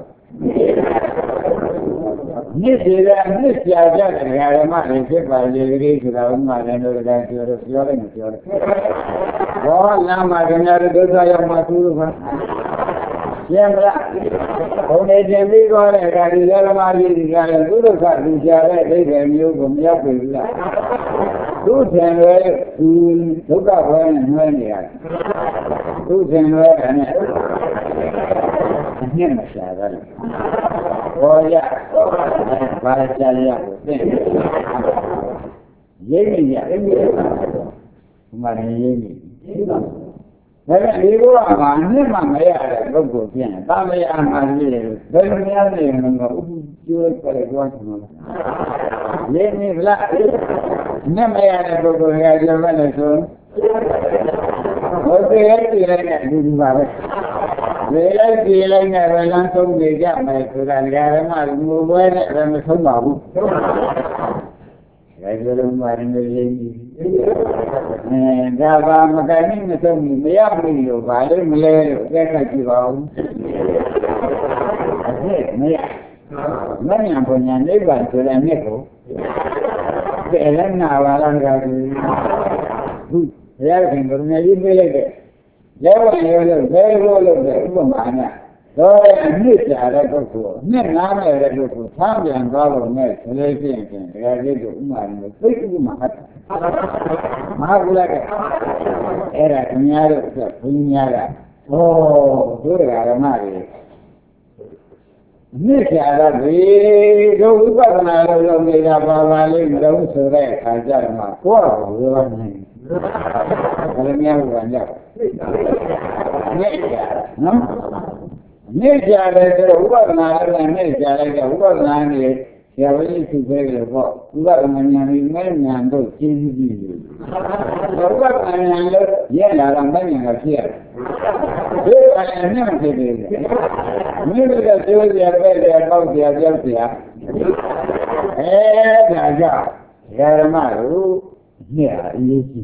နှစ်စီကအနှစ်ကြာကြတယ်ဓမ္မတွေဖြစ်ပါစေသတိဆိုတာဥမာလည်းတို့ကပြောတယ်မပြောတယ်ဘောလမ်းမှာခင်ဗျားတို့ဒုက္ခရောက်မှသူတို့ကရှင်းမလားဘုံနေတင်ပြီးတော့တဲ့အခါဒီဓမ္မကြီးဒီကလည်းသူတို့ကလူကြတဲ့အိဗေမျိုးကိုမရောက်ပြီလားသူထင်လွယ်သူဒုက္ခဘဝနဲ့နှွဲနေရတယ်သူထင်လွယ်တယ်နဲ့အမြင့်မရှာတာလေဘောရဘာရှာရကိုသိရိပ်နေရဒီမှာရိပ်နေဒါကဒီဘုရားမှာအနှစ်မှမရတဲ့ပုဂ္ဂိုလ်ဖြစ်ရင်တာမယမှာနေတယ်ဘယ်လိုများနေမှာဥပ္ပကျိုးကြတယ်ပြောချင်လို့ရင်းနေလားနှစ်မရတဲ့ပုဂ္ဂိုလ်ကပြောမယ်လို့ဆိုဘုရားကြည့်လိုက်တဲ့ဒီပါပဲလေလိုက်ကြည့်လိုက်နဲ့ပဲလမ်းဆုံးနေကြမယ်ဆိုတာဓမ္မငိုပွဲနဲ့လည်းမဆုံးပါဘူးဒါကြလို့မှရင်လည်းရင်းဒါပါမကနိုင်မဆုံးဘူးမရဘူးလို့ပါလို့မလဲလို့ကြက်ခတ်ကြည့်ပါဦးအဲ့မရမဉ္ဇဉ်ပုံညာနိဗ္ဗာန်ဆိုတဲ့မြတ်ကိုတဲ့လည်းနာပါလားကခုဘုရားခင်ဗုဒ္ဓမြတ်ကြီးပြေးလိုက်တဲ့လဲဝင်ရောလို့ဘယ်လိုလုပ်လဲဥပမာနဲ့တော့နှစ်ကြတဲ့ပုဂ္ဂိုလ်နှစ်နားမဲ့တဲ့ပုဂ္ဂိုလ်ဆန်းပြန်သွားလို့နဲ့ဆိုလို့ရှိရင်တရားလေးတို့ဥမာနဲ့သိက္ခာမှာဟတ်မဟာကုလကအဲ့ဒါခင်ဗျားတို့ကဘုန်းကြီးများကဟောတို့ဓမ္မတွေနှစ်ကြတဲ့ဒီတို့ဝိပဿနာလို့လုပ်နေတာပါပါလေးမလို့ဆိုတဲ့အခါကျတော့မှကိုယ့်အကိုရောနိုင်ဘယ်လိုများလို့ကြတယ်နှစ်ကြနော်နေကြတယ်ဆိုတော့ဥပဒနာလည်းနေကြလိုက်တော့ဥပဒနာနေဆရာကြီးသူပဲလို့ပေါ့ဥပဒနာဉာဏ်ကြီးမဲ့ဉာဏ်တို့ရှင်းပြီးပြီဥပဒနာဉာဏ်လို့ရက်လာတော့မဲ့ဉာဏ်ကဖြစ်ရတယ်ဒီအရင်နဲ့မဖြစ်သေးဘူးမိမိကကျိုးကြပဲကြပေါက်ကြပြောက်ကြဒါကြောင့်ဓမ္မတို့နှစ်အရေးကြီး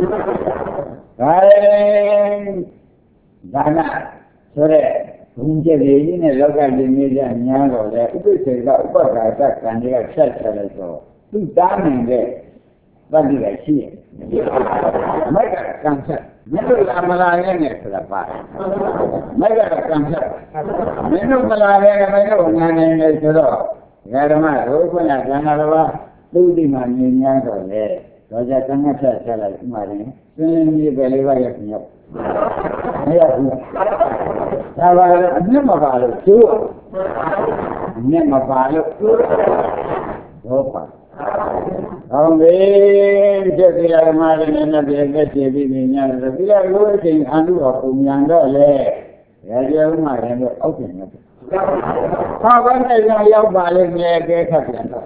ဒါနဆိုတဲ့ဘုံကျက်ကြီးနဲ့လောကကြီးနေကြညာတော့လေဥပ္ပစေကဥပ္ပကာသကံတွေကဆက်ဆက်လိုက်တော့သူတားနေတဲ့တတိကရှိရဲ့မိုက်ကကံဆက်မင်းတို့လာမလာနဲ့ဆိုတာပါမိုက်ကကံဆက်မင်းတို့မလာနဲ့မင်းတို့ငါနေနေဆိုတော့ဓမ္မတို့ခုနကကံတော်သူ့ဒီမှာမြင်ညာတော့လေတော့ကြကံဆက်ဆက်လိုက်ဥမာရင်စင်းကြီးပဲလေးပါရပြန်ရောက်မရဘူးဒါပါလို့အမြတ်မပါလို့ကျိုးအမြတ်မပါလို့တော့ပါအောင်ပြီဖြစ်ကြရမှာလည်းနဲ့ပြည့်ပြည့်ပြီးပြီးညာတယ်ပြီးတော့လိုအချိန်အမှုတော်ပုံညာတော့လေရကြဥမှာလည်းအောက်ပြန်တယ်ဘာပဲနဲ့ရောက်ပါလိမ့်မယ်ကဲခတ်ပြန်တော့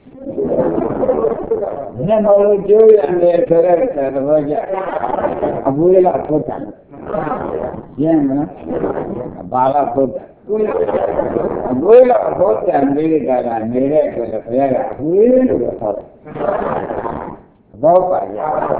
ဒီမှာလို့ကျိုးရတယ်ဆိုတဲ့သဘောကျအဘူးလေးကထုတ်တယ်ရင်းမလားဘာလာထုတ်တယ်အဘူးလေးကထုတ်တယ်လေးကနေတဲ့ဆိုတော့ဘုရားကအဘူးလေးလို့ပြောတယ်ဘောပါရ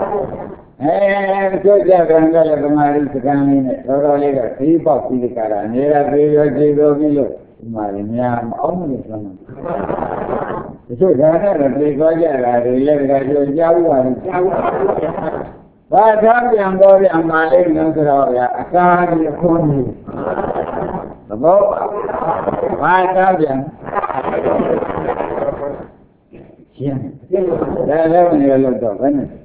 ကျိုးကြကံကလည်းဓမ္မရိစကံလေးနဲ့တော်တော်လေးကသီးပေါက်ပြီးကြတာနေတာသေးရောခြေတော်ပြီးလို့ဒီမှာလည်းများမအောင်လို့ဆိုတော့ဒီလိုဒါနဲ့ပြေသွားကြတာတွေလည်းကြိုးကြောက်ရတယ်ကြောက်ဘာသာပြန်ပေါ်ပြန်มาလိမ့်လို့ဆိုတော့ဗျာအကားကြီးခွန်းကြီးသဘောဘာသာပြန်ရှင်းဒါလည်းမလို့တော့ဘယ်နဲ့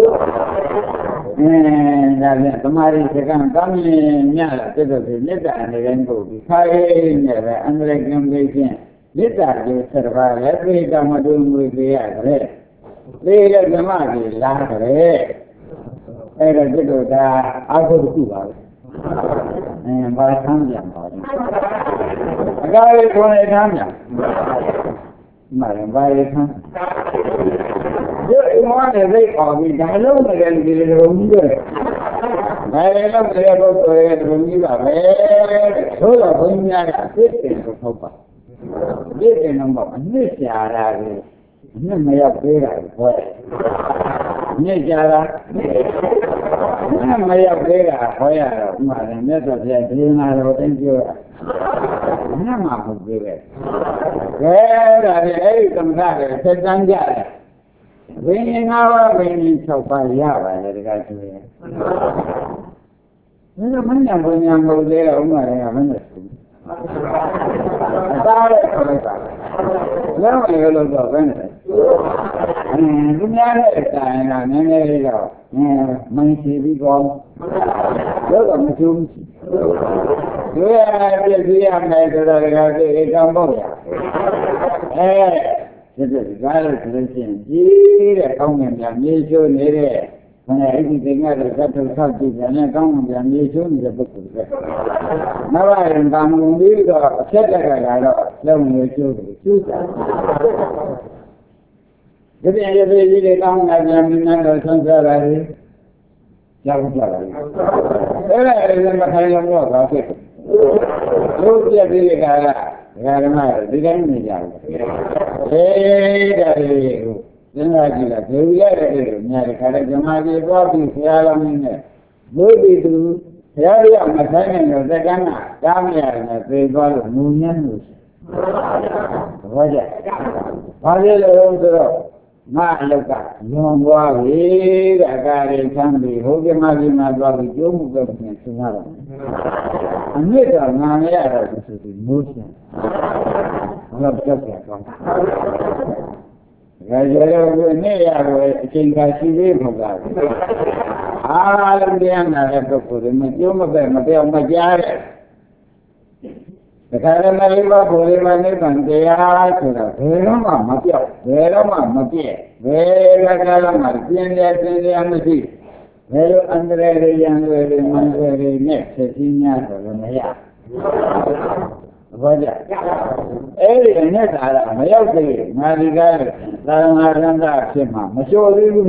ဒါပြန်သမာဓိစကံကောင်းရင်ညလာပြည့်စုံပြီမေတ္တာအနေနဲ့ပို့ပြီးခိုင်းနေပဲအန္တရာယ်ကင်းပြီးချင်းမေတ္တာကိုဆက်ပါလေပြေကမတူမူပြေရတယ်ပြေတဲ့ဓမ္မကြီးလားတဲ့အဲ့ဒါဒီလိုဒါအာဟုတခုပါပဲဘာသမ်းပြန်ပါလဲအကားလေးကိုနေသမ်းပြန်မှန်ပါရဲ့သမ်းဒီအမောနဲ့သိအောင်ပြီးဒါလုံးနဲ့ဒီလိုလိုကြီးတယ်ဒါလည်းတော့ကျေဘုရားရဲ့ဒီလိုကြီးပါပဲသို့တော့ဘုန်းကြီးများကအစ်တင်ကိုထုတ်ပါဒီတင်တော့အနစ်ရှာတာကိုအနစ်မရောက်သေးတာကိုဟောညစ်ကြတာမရောက်သေးတာဟောရတော့ဥမာလည်းမြတ်စွာဘုရားဒီနာတော်သိပြောတာညမှာမဟုတ်သေးပဲကဲဒါလည်းအဲ့ဒီသမထတွေဆက်တန်းကြတယ်ဘိညာဉ်၅ပါးဘိညာဉ်၆ပါးရပါတယ်တခါဆိုရင်ဒါကမညာဘုံညာမဟုတ်သေးတော့ဥမာလည်းမနဲ့ဘူးအသားလည်းခေါ်လိုက်ပါလည်းမလို့တော့ဘယ်နဲ့သူများတဲ့အတိုင်းကနည်းနည်းလေးတော့မင်းစီပြီးတော့တော့မကျုံးဘူးရပြည့်စည်ရမယ်ဆိုတော့ဒါကဧကံပေါ့ရဒီကားလို့ဆိုလို့ရှိရင်ကြီးတဲ့ကောင်းငင်များမြေချိုးနေတဲ့ခဏအဲ့ဒီတင်ရတဲ့သတ္တဆောက်ကြည့်တယ်နဲ့ကောင်းငင်များမြေချိုးနေတဲ့ပုဂ္ဂိုလ်ပဲနောက်ရင်ကာမဂုဏ်ပြီးတော့အဆက်တက်ကကတော့လုံမြေချိုးတယ်ကျူးတာဒီပြင်ရည်ကြီးတွေကောင်းတာပြန်ပြီးတော့ဆွမ်းစားတာတွေကြောက်ကြတာအဲ့ဒါလည်းမခိုင်းလို့တော့ဖြစ်တယ်လို့ပြည့်ပြီးကြတာဓမ္မဒီတိုင်းနေကြတယ်ဒါလေးကိုစဉ်းစားကြည့်လိုက်ဒီရတဲ့လူများတဲ့ခါတဲ့ဓမ္မကြီးသွားပြီးဆရာတော်ကြီးနဲ့ဘုရားသူဘုရားရမဆိုင်နိုင်တော့သက္ကန်းကတားမရတယ်ပြေသွားလို့ငုံညံ့လို့ဟောကြဘာလဲလို့ဆိုတော့မအလုကညွန်သွားပြီတဲ့အကားတွေချမ်းပြီးဟိုကမှကြီးမှသွားပြီးကျိုးမှုပဲပြင်စဉ်းစားတော့အမြင့်တော်နာမရတော့ဆိုပြီးမိုးစံဘာလို့ကြောက်ရကောင်းဒါကြတော့ဒီနေ့ရတော့အချိန်ခါရှိသေးမဟုတ်လားအားလုံးတရားနာတဲ့ပုဂ္ဂိုလ်တွေမကြိုးမပဲ့မပြောင်းမကြားတဲ့ဒါကြတဲ့လေးပါးဘုရားနိဗ္ဗာန်တရားဆိုတာဘယ်တော့မှမပြောက်ဘယ်တော့မှမပြည့်ဘယ်ကကြတော့မှပြင်းပြင်းမရှိဘယ်လိုအန္တရာယ်တွေရန်တွေမန္တရာယ်တွေနဲ့ဖြစ်စည်းများဆိုလို့မရဘာကြအဲ့ဒီနဲ့သာမရောက်သေးငါဒီကားသာမရန္တာဖြစ်မှာမလျှော်သေးဘူး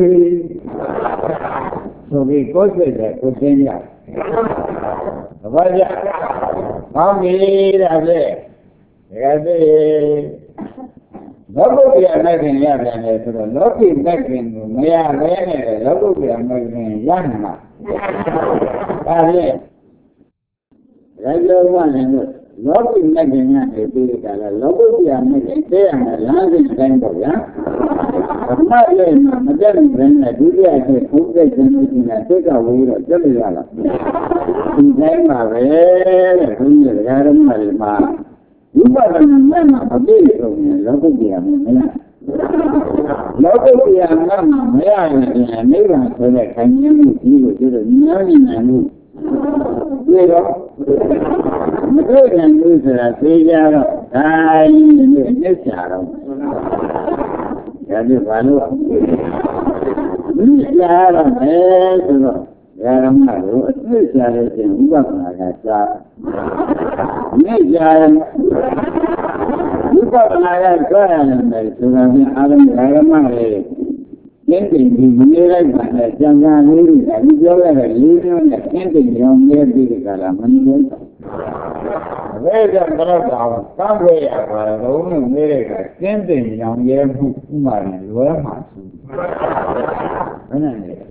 ဆိုပြီးကိုယ်စိတ်နဲ့ကိုယ်သိရဘာကြကောင်းပြီဒါပဲဒါကတည်းလောကုတ္တရာမဲ့ခင်ရပြန်တယ်ဆိုတော့လောကီမဲ့ခင်ကိုမရလဲနဲ့လောကုတ္တရာမဲ့ခင်ရနိုင်မှာဒါဖြင့်ဒါကြောင့်လည်းလောကီမဲ့ခင်ကနေပြီးကြတာလောကုတ္တရာမဲ့ခင်တဲ့ရမယ်လမ်းစဉ်တိုင်းပေါ့ဗျာပထမလေးမှာမတက်ဘူးနဲ့ဒုတိယကျဘုရားရှင်ကြီးကစိတ်ကဝေးတော့တက်လို့ရလားဒီတိုင်းမှာပဲတဲ့ဘုရားတရားတော်မှာဥပဒနာမဲ့မှာအပြည့်စုံတယ်လောကုတ္တရာမဲ့မလားလောကုတ္တရာမဲ့မှာမရရင်နိဗ္ဗာန်ဆိုတဲ့ခံရမှုကြီးကိုကျတော့ဉာဏ်ဉာဏ်မှုဒီတော့မတွေ့ရင်လို့ဆိုတာသိကြတော့ဒါကြီးနဲ့နှိမ့်ချတော့ဒါပြဘာလို့နှိမ့်ချတော့မယ်ဆိုတော့ဓမ္မတို့အသိချတဲ့ခြင်းဥပဒနာကစာနှိမ့်ချရင်ဥပဒနာကကြွရတယ်ဆိုတာကအာရုံဓမ္မတွေကျင့်ကြံပြီးမနေလိုက်ပါနဲ့ကြံကြံလေးတွေဒီပြောရတဲ့လေးမျိုးနဲ့ကျင့်ကြံရောင်းနေပြီးကြလားမနေဘူး။ဘယ်ကြောင့်တော့ကံဝေးရပါတော့လို့နေရတဲ့ကျင့်ကြံရောင်းရဲမှုဥမာနဲ့လွယ်မှာရှိ။ဘယ်နဲ့လဲ။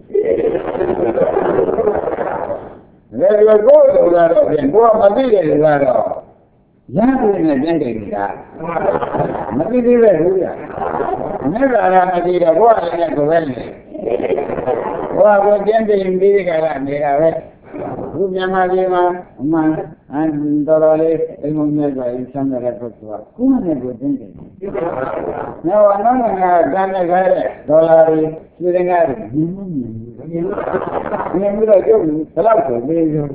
ဒါကြောင့်ကိုယ်တို့ကတော့ပြန်ကိုယ်မသိတဲ့လူကတော့ရတယ်နဲ့ကျင့်ကြံနေတာမသိသေးပဲဘူးဗျာ။မြတ်စွာဘုရားမသိတော့ကိုယ်လည်းနဲ့ကိုယ်ပဲနေ။ကိုယ်ကျင့်ကြံပြီးကြတာနေတာပဲ။ဘုမြန်မာပြည်မှာအမှန်တော်တော်လေးအိမ်မမြတ်စွာဘုရားဆံရတဲ့ပုဂ္ဂိုလ်ကကိုယ်နဲ့ကိုယ်ကျင့်ကြံ။နောက်အနောက်နိုင်ငံကတန်းနဲ့ခိုင်းတဲ့ဒေါ်လာတွေပြည်ငါတွေမြင်ပြီးတော့ကျုပ်ဘယ်လောက်ဆိုသေးရော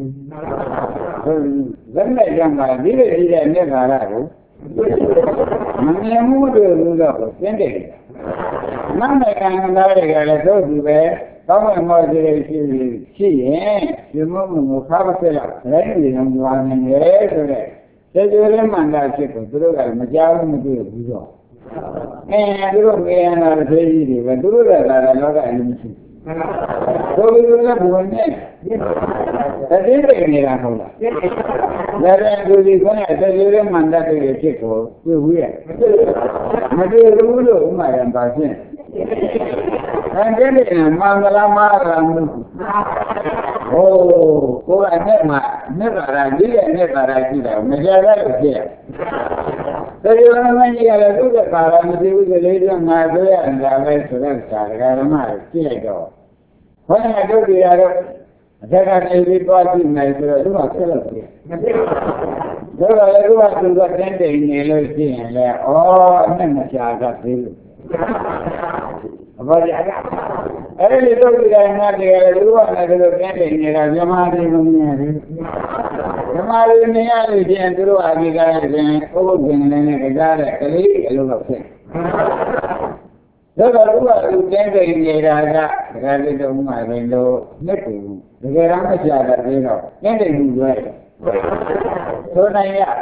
လက်နဲ့ကြံပါဒီလိုကြီးတဲ့မြတ်ကာရကိုမမြင်မှုတွေလို့တော့ကျင့်တယ်နောက်နိုင်ငံသားတွေကလည်းသို့သူပဲကောင်းတဲ့မော်တွေရှိရင်ဒီမုံကိုခါပါဆက်လိုက်လည်းဒီလိုမျိုးအနေနဲ့ဆိုတဲ့စေတရမန္တဖြစ်ကိုသူတို့ကမကြောက်မတွေ့ဘူးတော့သူတို့ငယ်ရတာသေးကြီးတွေပဲသူတို့ကလာတော့လောကအလုံးမရှိသို့ဘူးလည်းဘုံနဲ့တတိယနေတာဟုတ်လားလည်းသူဒီခေါင်းကစေတရမန္တတွေဖြစ်ကိုတွေ့ဘူးရဲ့မတွေ့ဘူးလို့ဥမာရပါရှင်းအဲဒီနေ့မင်္ဂလာမရာမှုဟိုကိုယ်နဲ့မှမြတ်စွာဘုရားကြီးရဲ့မြတ်စွာဘုရားရှိတယ်မကြတဲ့လို့ဖြစ်ရသေရမင်းကြီးကလည်းသူ့ရဲ့ကာရမရှိဘူးကလေးကငါဆိုရတာပဲဆိုတော့သာဓမ္မကြည့်လိုက်တော့ဘုရားတို့တွေကတော့အထက်ကနေပြီးသွားကြည့်နိုင်ဆိုတော့သူကဆက်လို့ပြဒါကလည်းသူကသူကတင်းတိမ်နေလို့ရှိရင်လည်းဩအနဲ့မရှားကသေးလို့ဘာကြအဲ့ဒီတော့ဒီကနေ့တကယ်လူကလည်းဒီလိုပြန်နေနေတာမြမတွေမမြင်ဘူးမြမတွေမြင်ရလို့ပြန်သူတို့အမိကားရင်ဘုဘင်နဲ့ကြားတဲ့ကလေးအလုံးတော့ဖြစ်ဒါကလူကလူပြန်နေနေတာကဒါကလေးတော့မှလည်းလို့နှစ်ကူတကယ်တော့မရှာတဲ့သေးတော့ပြန်နေမှုရွယ်ဆိုနိုင်ရ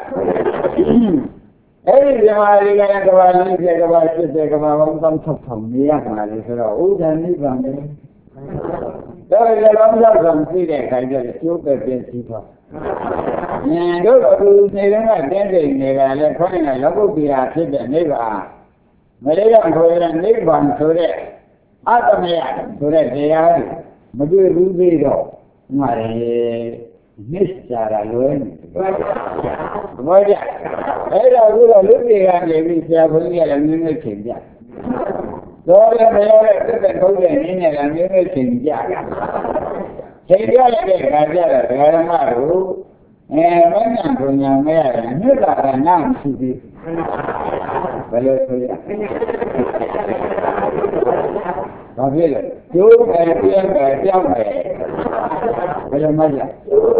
အဲ့ဒီဇမားတွေကကဘာလေးပြကဘာဖြစ်တဲ့ကဘာဝမ်းဆောင်ဆောင်နေရမှာလေဆိုတော့ဥဒ္ဒနိဗ္ဗာန်ပဲဒါလည်းလောကဆောင်သိတဲ့ခိုင်ကျတဲ့ကျိုးပဲပြည့်စည်သွားတို့အခုနေတော့တင်းတိမ်နေတာလေခေါင်းကလောကုတ္တရာဖြစ်တဲ့နိဗ္ဗာန်မလေးကခေါ်ရတဲ့နိဗ္ဗာန်ဆိုတဲ့အတ္တမယဆိုတဲ့တရားတွေမတွေ့ဘူးသေးတော့မှာလေနစ်ကြတာလွယ်နေဘာကြအဲ့တော့အခုတော့လူတွေကနေပြီးဆရာဘုန်းကြီးကလည်းနည်းနည်းချိန်ပြတော့လည်းမရတဲ့သက်သက်ထုတ်တဲ့နည်းနဲ့လည်းနည်းနည်းချိန်ပြချိန်ပြလိုက်တဲ့ခါကျတော့ဓမ္မတို့ Banyak punya merah, ni tak nak sih. Kalau saya, tapi le, dia, kalau macam,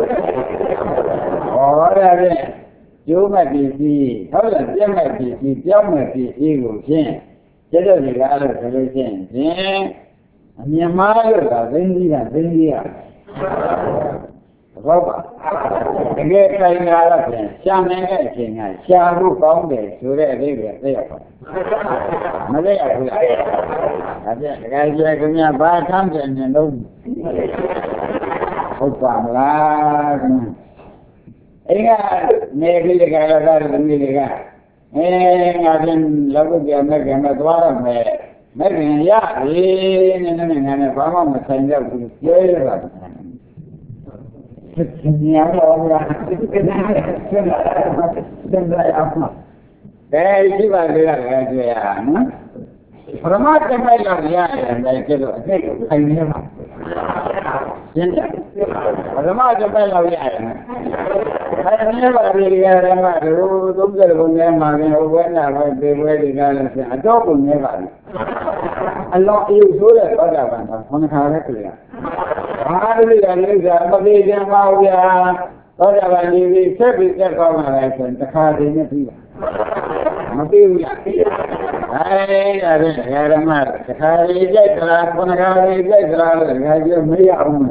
orang ni, cuma di, kalau dia mati, itu sih, jadi kalau sih, ni malu lah, bendia. Apa? Jadi kalau ada siapa yang kena, siapa kau deh, sudah dia apa? Mana ya? Ada kalau punya bahan jenis tu, apa lah? Ingat, ni kalau ada ni kan, ada lagu dia mereka tuaran mereka ya, ni faham macam ni tu. Dunia orang sedang apa? Ini bagian dia. Permata macam dia, itu ini mah. Jadi, permata macam dia. Ini bagian dia, tu punya macam orang bukan dia, ada punya bagian. Allah itu sudah ada kan, mana cara kerja. Hari ini apa dia mau dia, orang ini sebisa kau nak tak ini dia. Mati dia. Ada mar. Hari ini kalau pun hari ini kalau gaji meriah umum.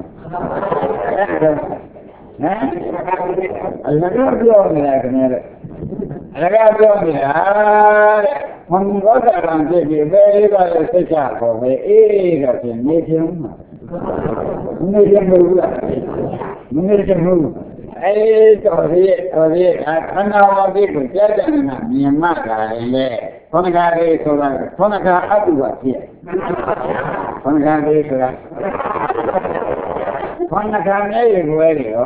Allah berdoa ni. Allah berdoa ni. Mengapa orang jadi beri sesuatu? Kalau ni cuma. Menurut karena orang itu jangan memakai le, konek apa dia? Konek itu lah. Konek ni boleh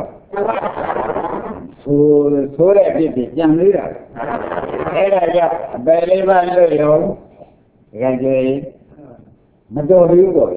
surat itu jangan lihat. Ada beli balik gaji. Macam itu,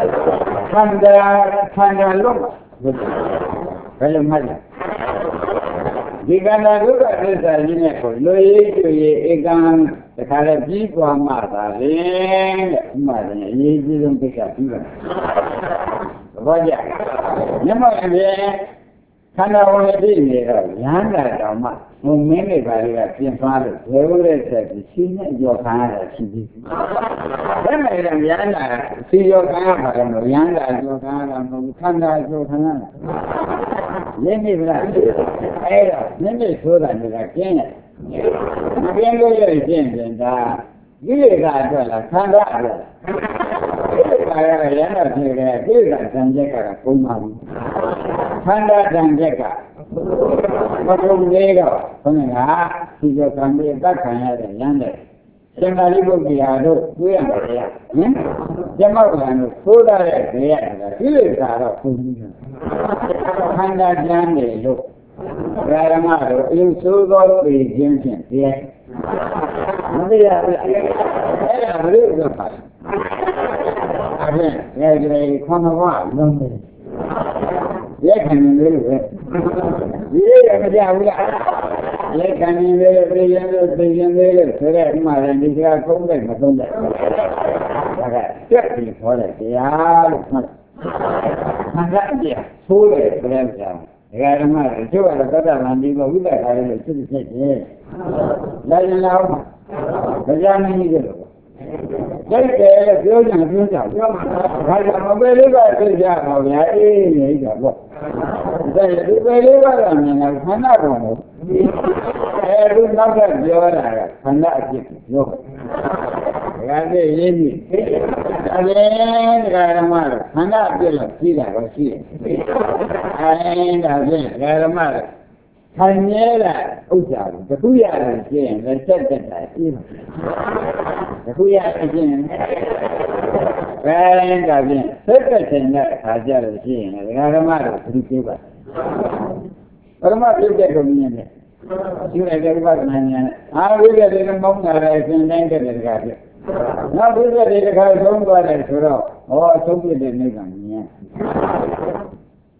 tanda lom, kalau macam, jika nak juga kita ini pun, ikan kalau jiwa mata, macamnya ini belum bisa juga. Wajah, nampak ni, kalau orang ini yang ada mak, mungkin balik yang faru, boleh jadi sini jokan ada sini. Kerana yang ada, si jokan apa yang ada jokan, bukan ada jokan. Ini berarti, ini sudah dilakukan. Mungkin boleh jadi dah, ini adalah tanda ada. Kalau yang ada kita jangan kumam. Tanda jangan. Macam ni kan, pengenah sejauh kami tak kaya yang ada. Sekali bagi ada, yang ada. Jemaah kan, sudah ada yang ada. Ini cara kumam. Tanda jangan itu. Ramai itu sudah berjumpa dia. Nanti ada berapa? Ada, jadi kawan nampak. Dia kan ini. Dia yang dia. Dia kan ini. Sudah kemarin dia kongsi macam tu. Jadi boleh dia. Masa dia sudah berapa? Ramai. Cuba kata mandi bagus kalau itu saja. Lain lawan. Berjalan ini dulu. Jadi dia kalau beli kerja dia ini juga. Jadi beli barangnya mana pun. Itu nampak jual ada, anda asyik. Jadi ini. Ada mana? Anda jual tidak bersih. Ada mana? Hanya ujar, kekuatan sih, recet ini. Kekuatan sih. Kalau kami sekarang ajar sih, kalau mana berjumpa. Kalau mana berjumpa ni, sudah berjumpa nanya. Bila dia mau ngarai sendiri kerja. Nak bila dia kalau jom ada suruh, oh jom dia ni kan ni.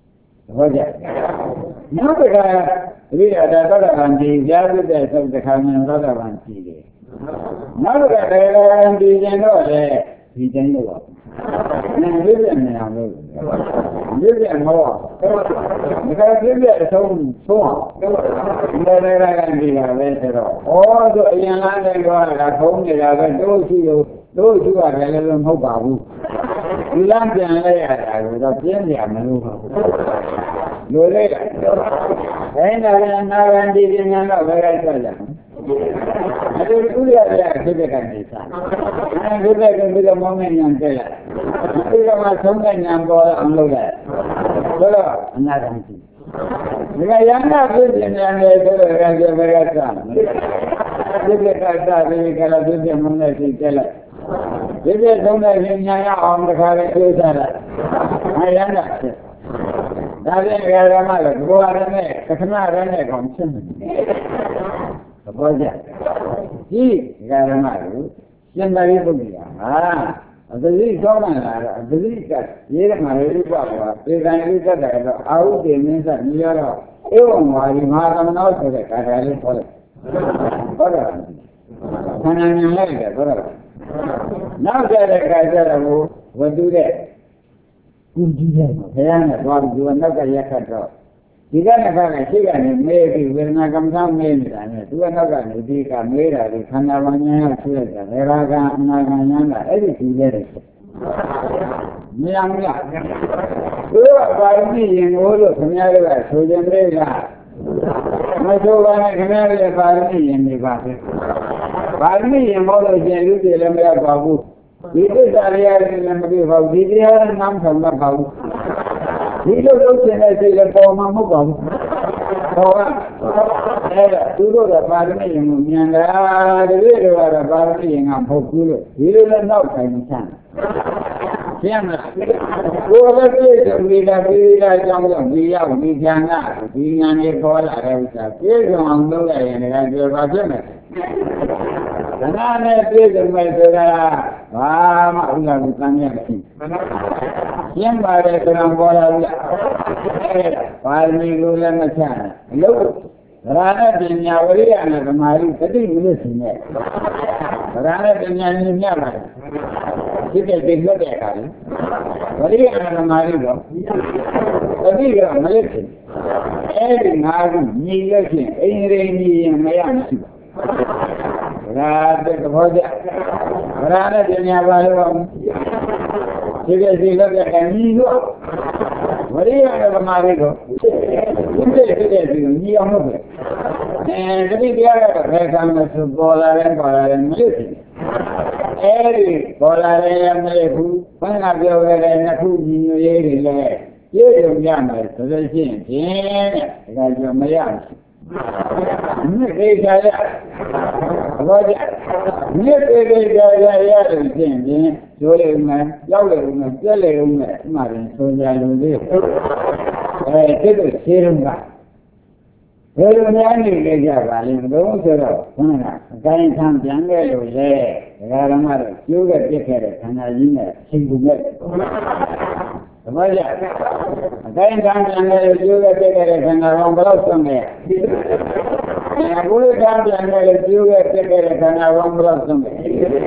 ဟုတ်ကဲ့နောက်တစ်ခါဒီရတာသောတာပန်ဒီကြားရတဲ့သုတ်တစ်ခါမှသောတာပန်ကြည့်တယ်နောက်တစ်ခါတရားဒီကျင်တော့လေဒီတိုင်းလို့ပါဒီပြည့်နေအောင်လို့ဒီပြည့်မောဒီကပြည့်အဆုံးဆုံးဒီရတာကနေပါပဲဆိုတော့ဩဆိုအရင်လားတဲ့ကောကထုံးနေတာပဲတို့ရှိရတယ်လည်းမဟုတ်ပါဘူးဒီလမ်းပြန်လိုက်ရတာတော့ပြင်းပြမလို့ပါဘူးလိုလိုက်တာဘယ်နာရနာရန်ဒီပညာတော့ဘယ်ကထွက်လာအဲ့ဒီဥရရဖြစ်တဲ့ကနေစားအဲ့ဒီကပြီးတော့မောင်းနေညာတက်လာဒီကမှဆုံးတဲ့ညာပေါ်အောင်လုပ်လိုက်ဆိုတော့အနာဂတ်ကြည့်ဒီကရဟနာဖြစ်တဲ့ညာနဲ့ဆိုတော့ရကြဘယ်ကစားဒီကကစားပြီးကြလားဒီမောင်းနေစိတ်တက်လိုက်ဒီပြည့်ဆုံးတဲ့ညာရအောင်တခါလေးပြောစားတာအရဟနာဒါဖြင့်ဓမ္မလည်းဘုရားရနဲ့ကခဏရနဲ့ကောင်ဖြစ်နေတယ်ဘောကြဒီဓမ္မလို့ရှင်သာရိပုတ္တရာဟာအတတိသောမှလာတော့အတတိကရေးရမှာလေးပေါ့ကွာပြေကံလေးတက်တယ်တော့အာဟုတေမင်းဆက်ပြီးတော့ဧဝံဝါဒီမဟာသမနောဆိုတဲ့ကာထာလေးခေါ်တယ်ဟုတ်တယ်ခန္ဓာဉာဏ်လိုက်တယ်ဟုတ်တယ်နောက်ကြတဲ့ခါကျတော့ဝတ္ထုတဲ့ကုကြီးတဲ့ဘုရားနဲ့သွားပြီးသူကနောက်ကရက်ခတ်တော့ဒီကနေ့ကလည်းရှိကနေမေးပြီးဝေဒနာကမ္မသာမေးနေတာနဲ့သူကနောက်ကနေဒီကမေးတာဒီခန္ဓာဝဉ္ဉာဏ်ဆွဲတာဝေရာကအနာဂံဉာဏ်ကအဲ့ဒီကြည့်ရတယ်မရမလားသူကပါရမီရင်ကိုလို့ခင်ဗျားတို့ကဆိုကြတယ်ကမဆိုပါနဲ့ခင်ဗျားတို့ပါရမီရင်နေပါပဲပါရမီရင်မို့လို့ကျင်လူတွေလည်းမရပါဘူးဒီသစ္စာတရားတွေလည်းမပြပါဘူးဒီတရားနာမ်ဆောင်မပါဘူးဒီလိုလုပ်ခြင်းနဲ့စိတ်လည်းပေါ်မှာမဟုတ်ပါဘူးဟောအဲ့ဒါသူတို့ကပါရမီရင်ကိုမြန်တာတပည့်တွေကပါရမီရင်ကမဟုတ်ဘူးလို့ဒီလိုလည်းနောက်ဆိုင်ချမ်းရှင်းမလားကိုယ်လည်းပြည့်စုံပြီးတာကြောင့်ဒီရောက်ဒီဉာဏ်ကဒီဉာဏ်လေးပေါ်လာတဲ့ဥစ္စာပြည့်စုံအောင်လုပ်ရရင်လည်းပြောပါဖြစ်မယ်ခဏနဲ့ပြည့်စုံမယ်ဆိုတာဘာမှဥစ္စာကိုတန်မြတ်မရှိရှင်းပါတယ်ဆိုတော့ပေါ်လာပြီပါရမီကိုလည်းမချနဲ့အလုပ်ရာနဲ့ပညာဝိရိယနဲ့သမာဓိတတိမလို့ရှင်ရဲ့ရာနဲ့ပညာဉာဏ်မြတ်ပါတယ်ဒီကတည်းကတဲ့အခါလေဝိရိယနဲ့သမာဓိတော့တတိကမလို့ရှင်အဲ့ဒီငါးခုညီလို့ရှင်အိန္ဒြေညီရင်မရမရှိဘူးရာတဲ့သဘောကျရာနဲ့ပညာပါလို့ဒီကစီလို့တဲ့ညီလို့ဝိရိယနဲ့သမာဓိတော့ဒီစီညီအောင်လုပ်တယ်တတိတရားကတော့ဘယ်ကမှသူပေါ်လာတယ်မလို့ရှင်အဲဒီပေါ်လာတယ်မလို့ဘူးဘယ်ကပြောခဲ့တဲ့နှစ်ခုညီညွတ်ရေးတွေလည်းပြည့်စုံကြမယ်ဆိုလို့ရှိရင်ဖြင့်ဒါကြောင့်မရဘူးမြစ်ကိစ္စရဘောကြမြစ်ကိစ္စရရတယ်ဖြင့်ကျိုးလေဦးမယ်ရောက်လေဦးမယ်ပြက်လေဦးမယ်အမှန်တင်ဆိုကြလို့လေတိတ်ရှင်းတော့ဘယ်လိုများနေကြပါလိမ့်မလို့ဆိုတော့ခဏကအတိုင်းခံပြန်ခဲ့လို့လေဒကာဓမ္မတို့ကျိုးကပြစ်ခဲ့တဲ့ခန္ဓာကြီးနဲ့ရှင်ကူမဲ့သဘောကျအတိုင်းခံပြန်ခဲ့လို့ကျိုးကပြစ်ခဲ့တဲ့ခန္ဓာကောင်ဘယ်လောက်ဆုံးလဲအခုလိုခံပြန်ခဲ့လို့ကျိုးကပြစ်ခဲ့တဲ့ခန္ဓာကောင်ဘယ်လောက်ဆုံးလဲ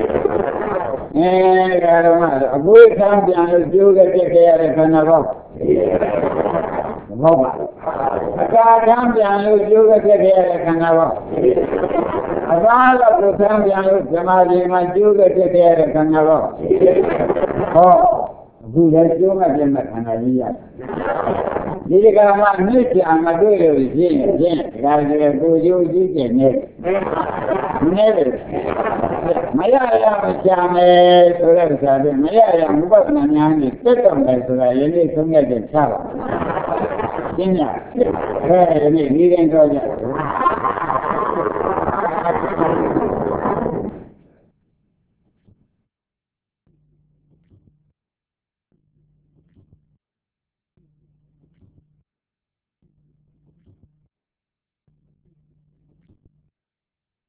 ဒကာဓမ္မတို့အခုခံပြန်လို့ကျိုးကပြစ်ခဲ့ရတဲ့ခန္ဓာကောင်ဟုတ်ပါအကာထမ်းပြန်လို့ကျိုးကပြည့်ခဲ့တဲ့ခန္ဓာပေါ့အကာတော့သူထမ်းပြန်လို့ဇမားကြီးမှာကျိုးကပြည့်ခဲ့တဲ့ခန္ဓာပေါ့ဟောအခုလည်းကျိုးကပြည့်မဲ့ခန္ဓာကြီးရဒီကမှာမြစ်ချာမတွေ့လို့ရှင်းရင်ဒါကကိုကျိုးကြီးကျင်နေတယ်မရရမချာမယ်ဆိုတဲ့ဥစ္စာတွေမရရမူပဒနာများနဲ့တက်တော့မယ်ဆိုတာယနေ့သုံးရက်ချပါရှင်းရဒီနေ့ဒီရင်တော့ကြ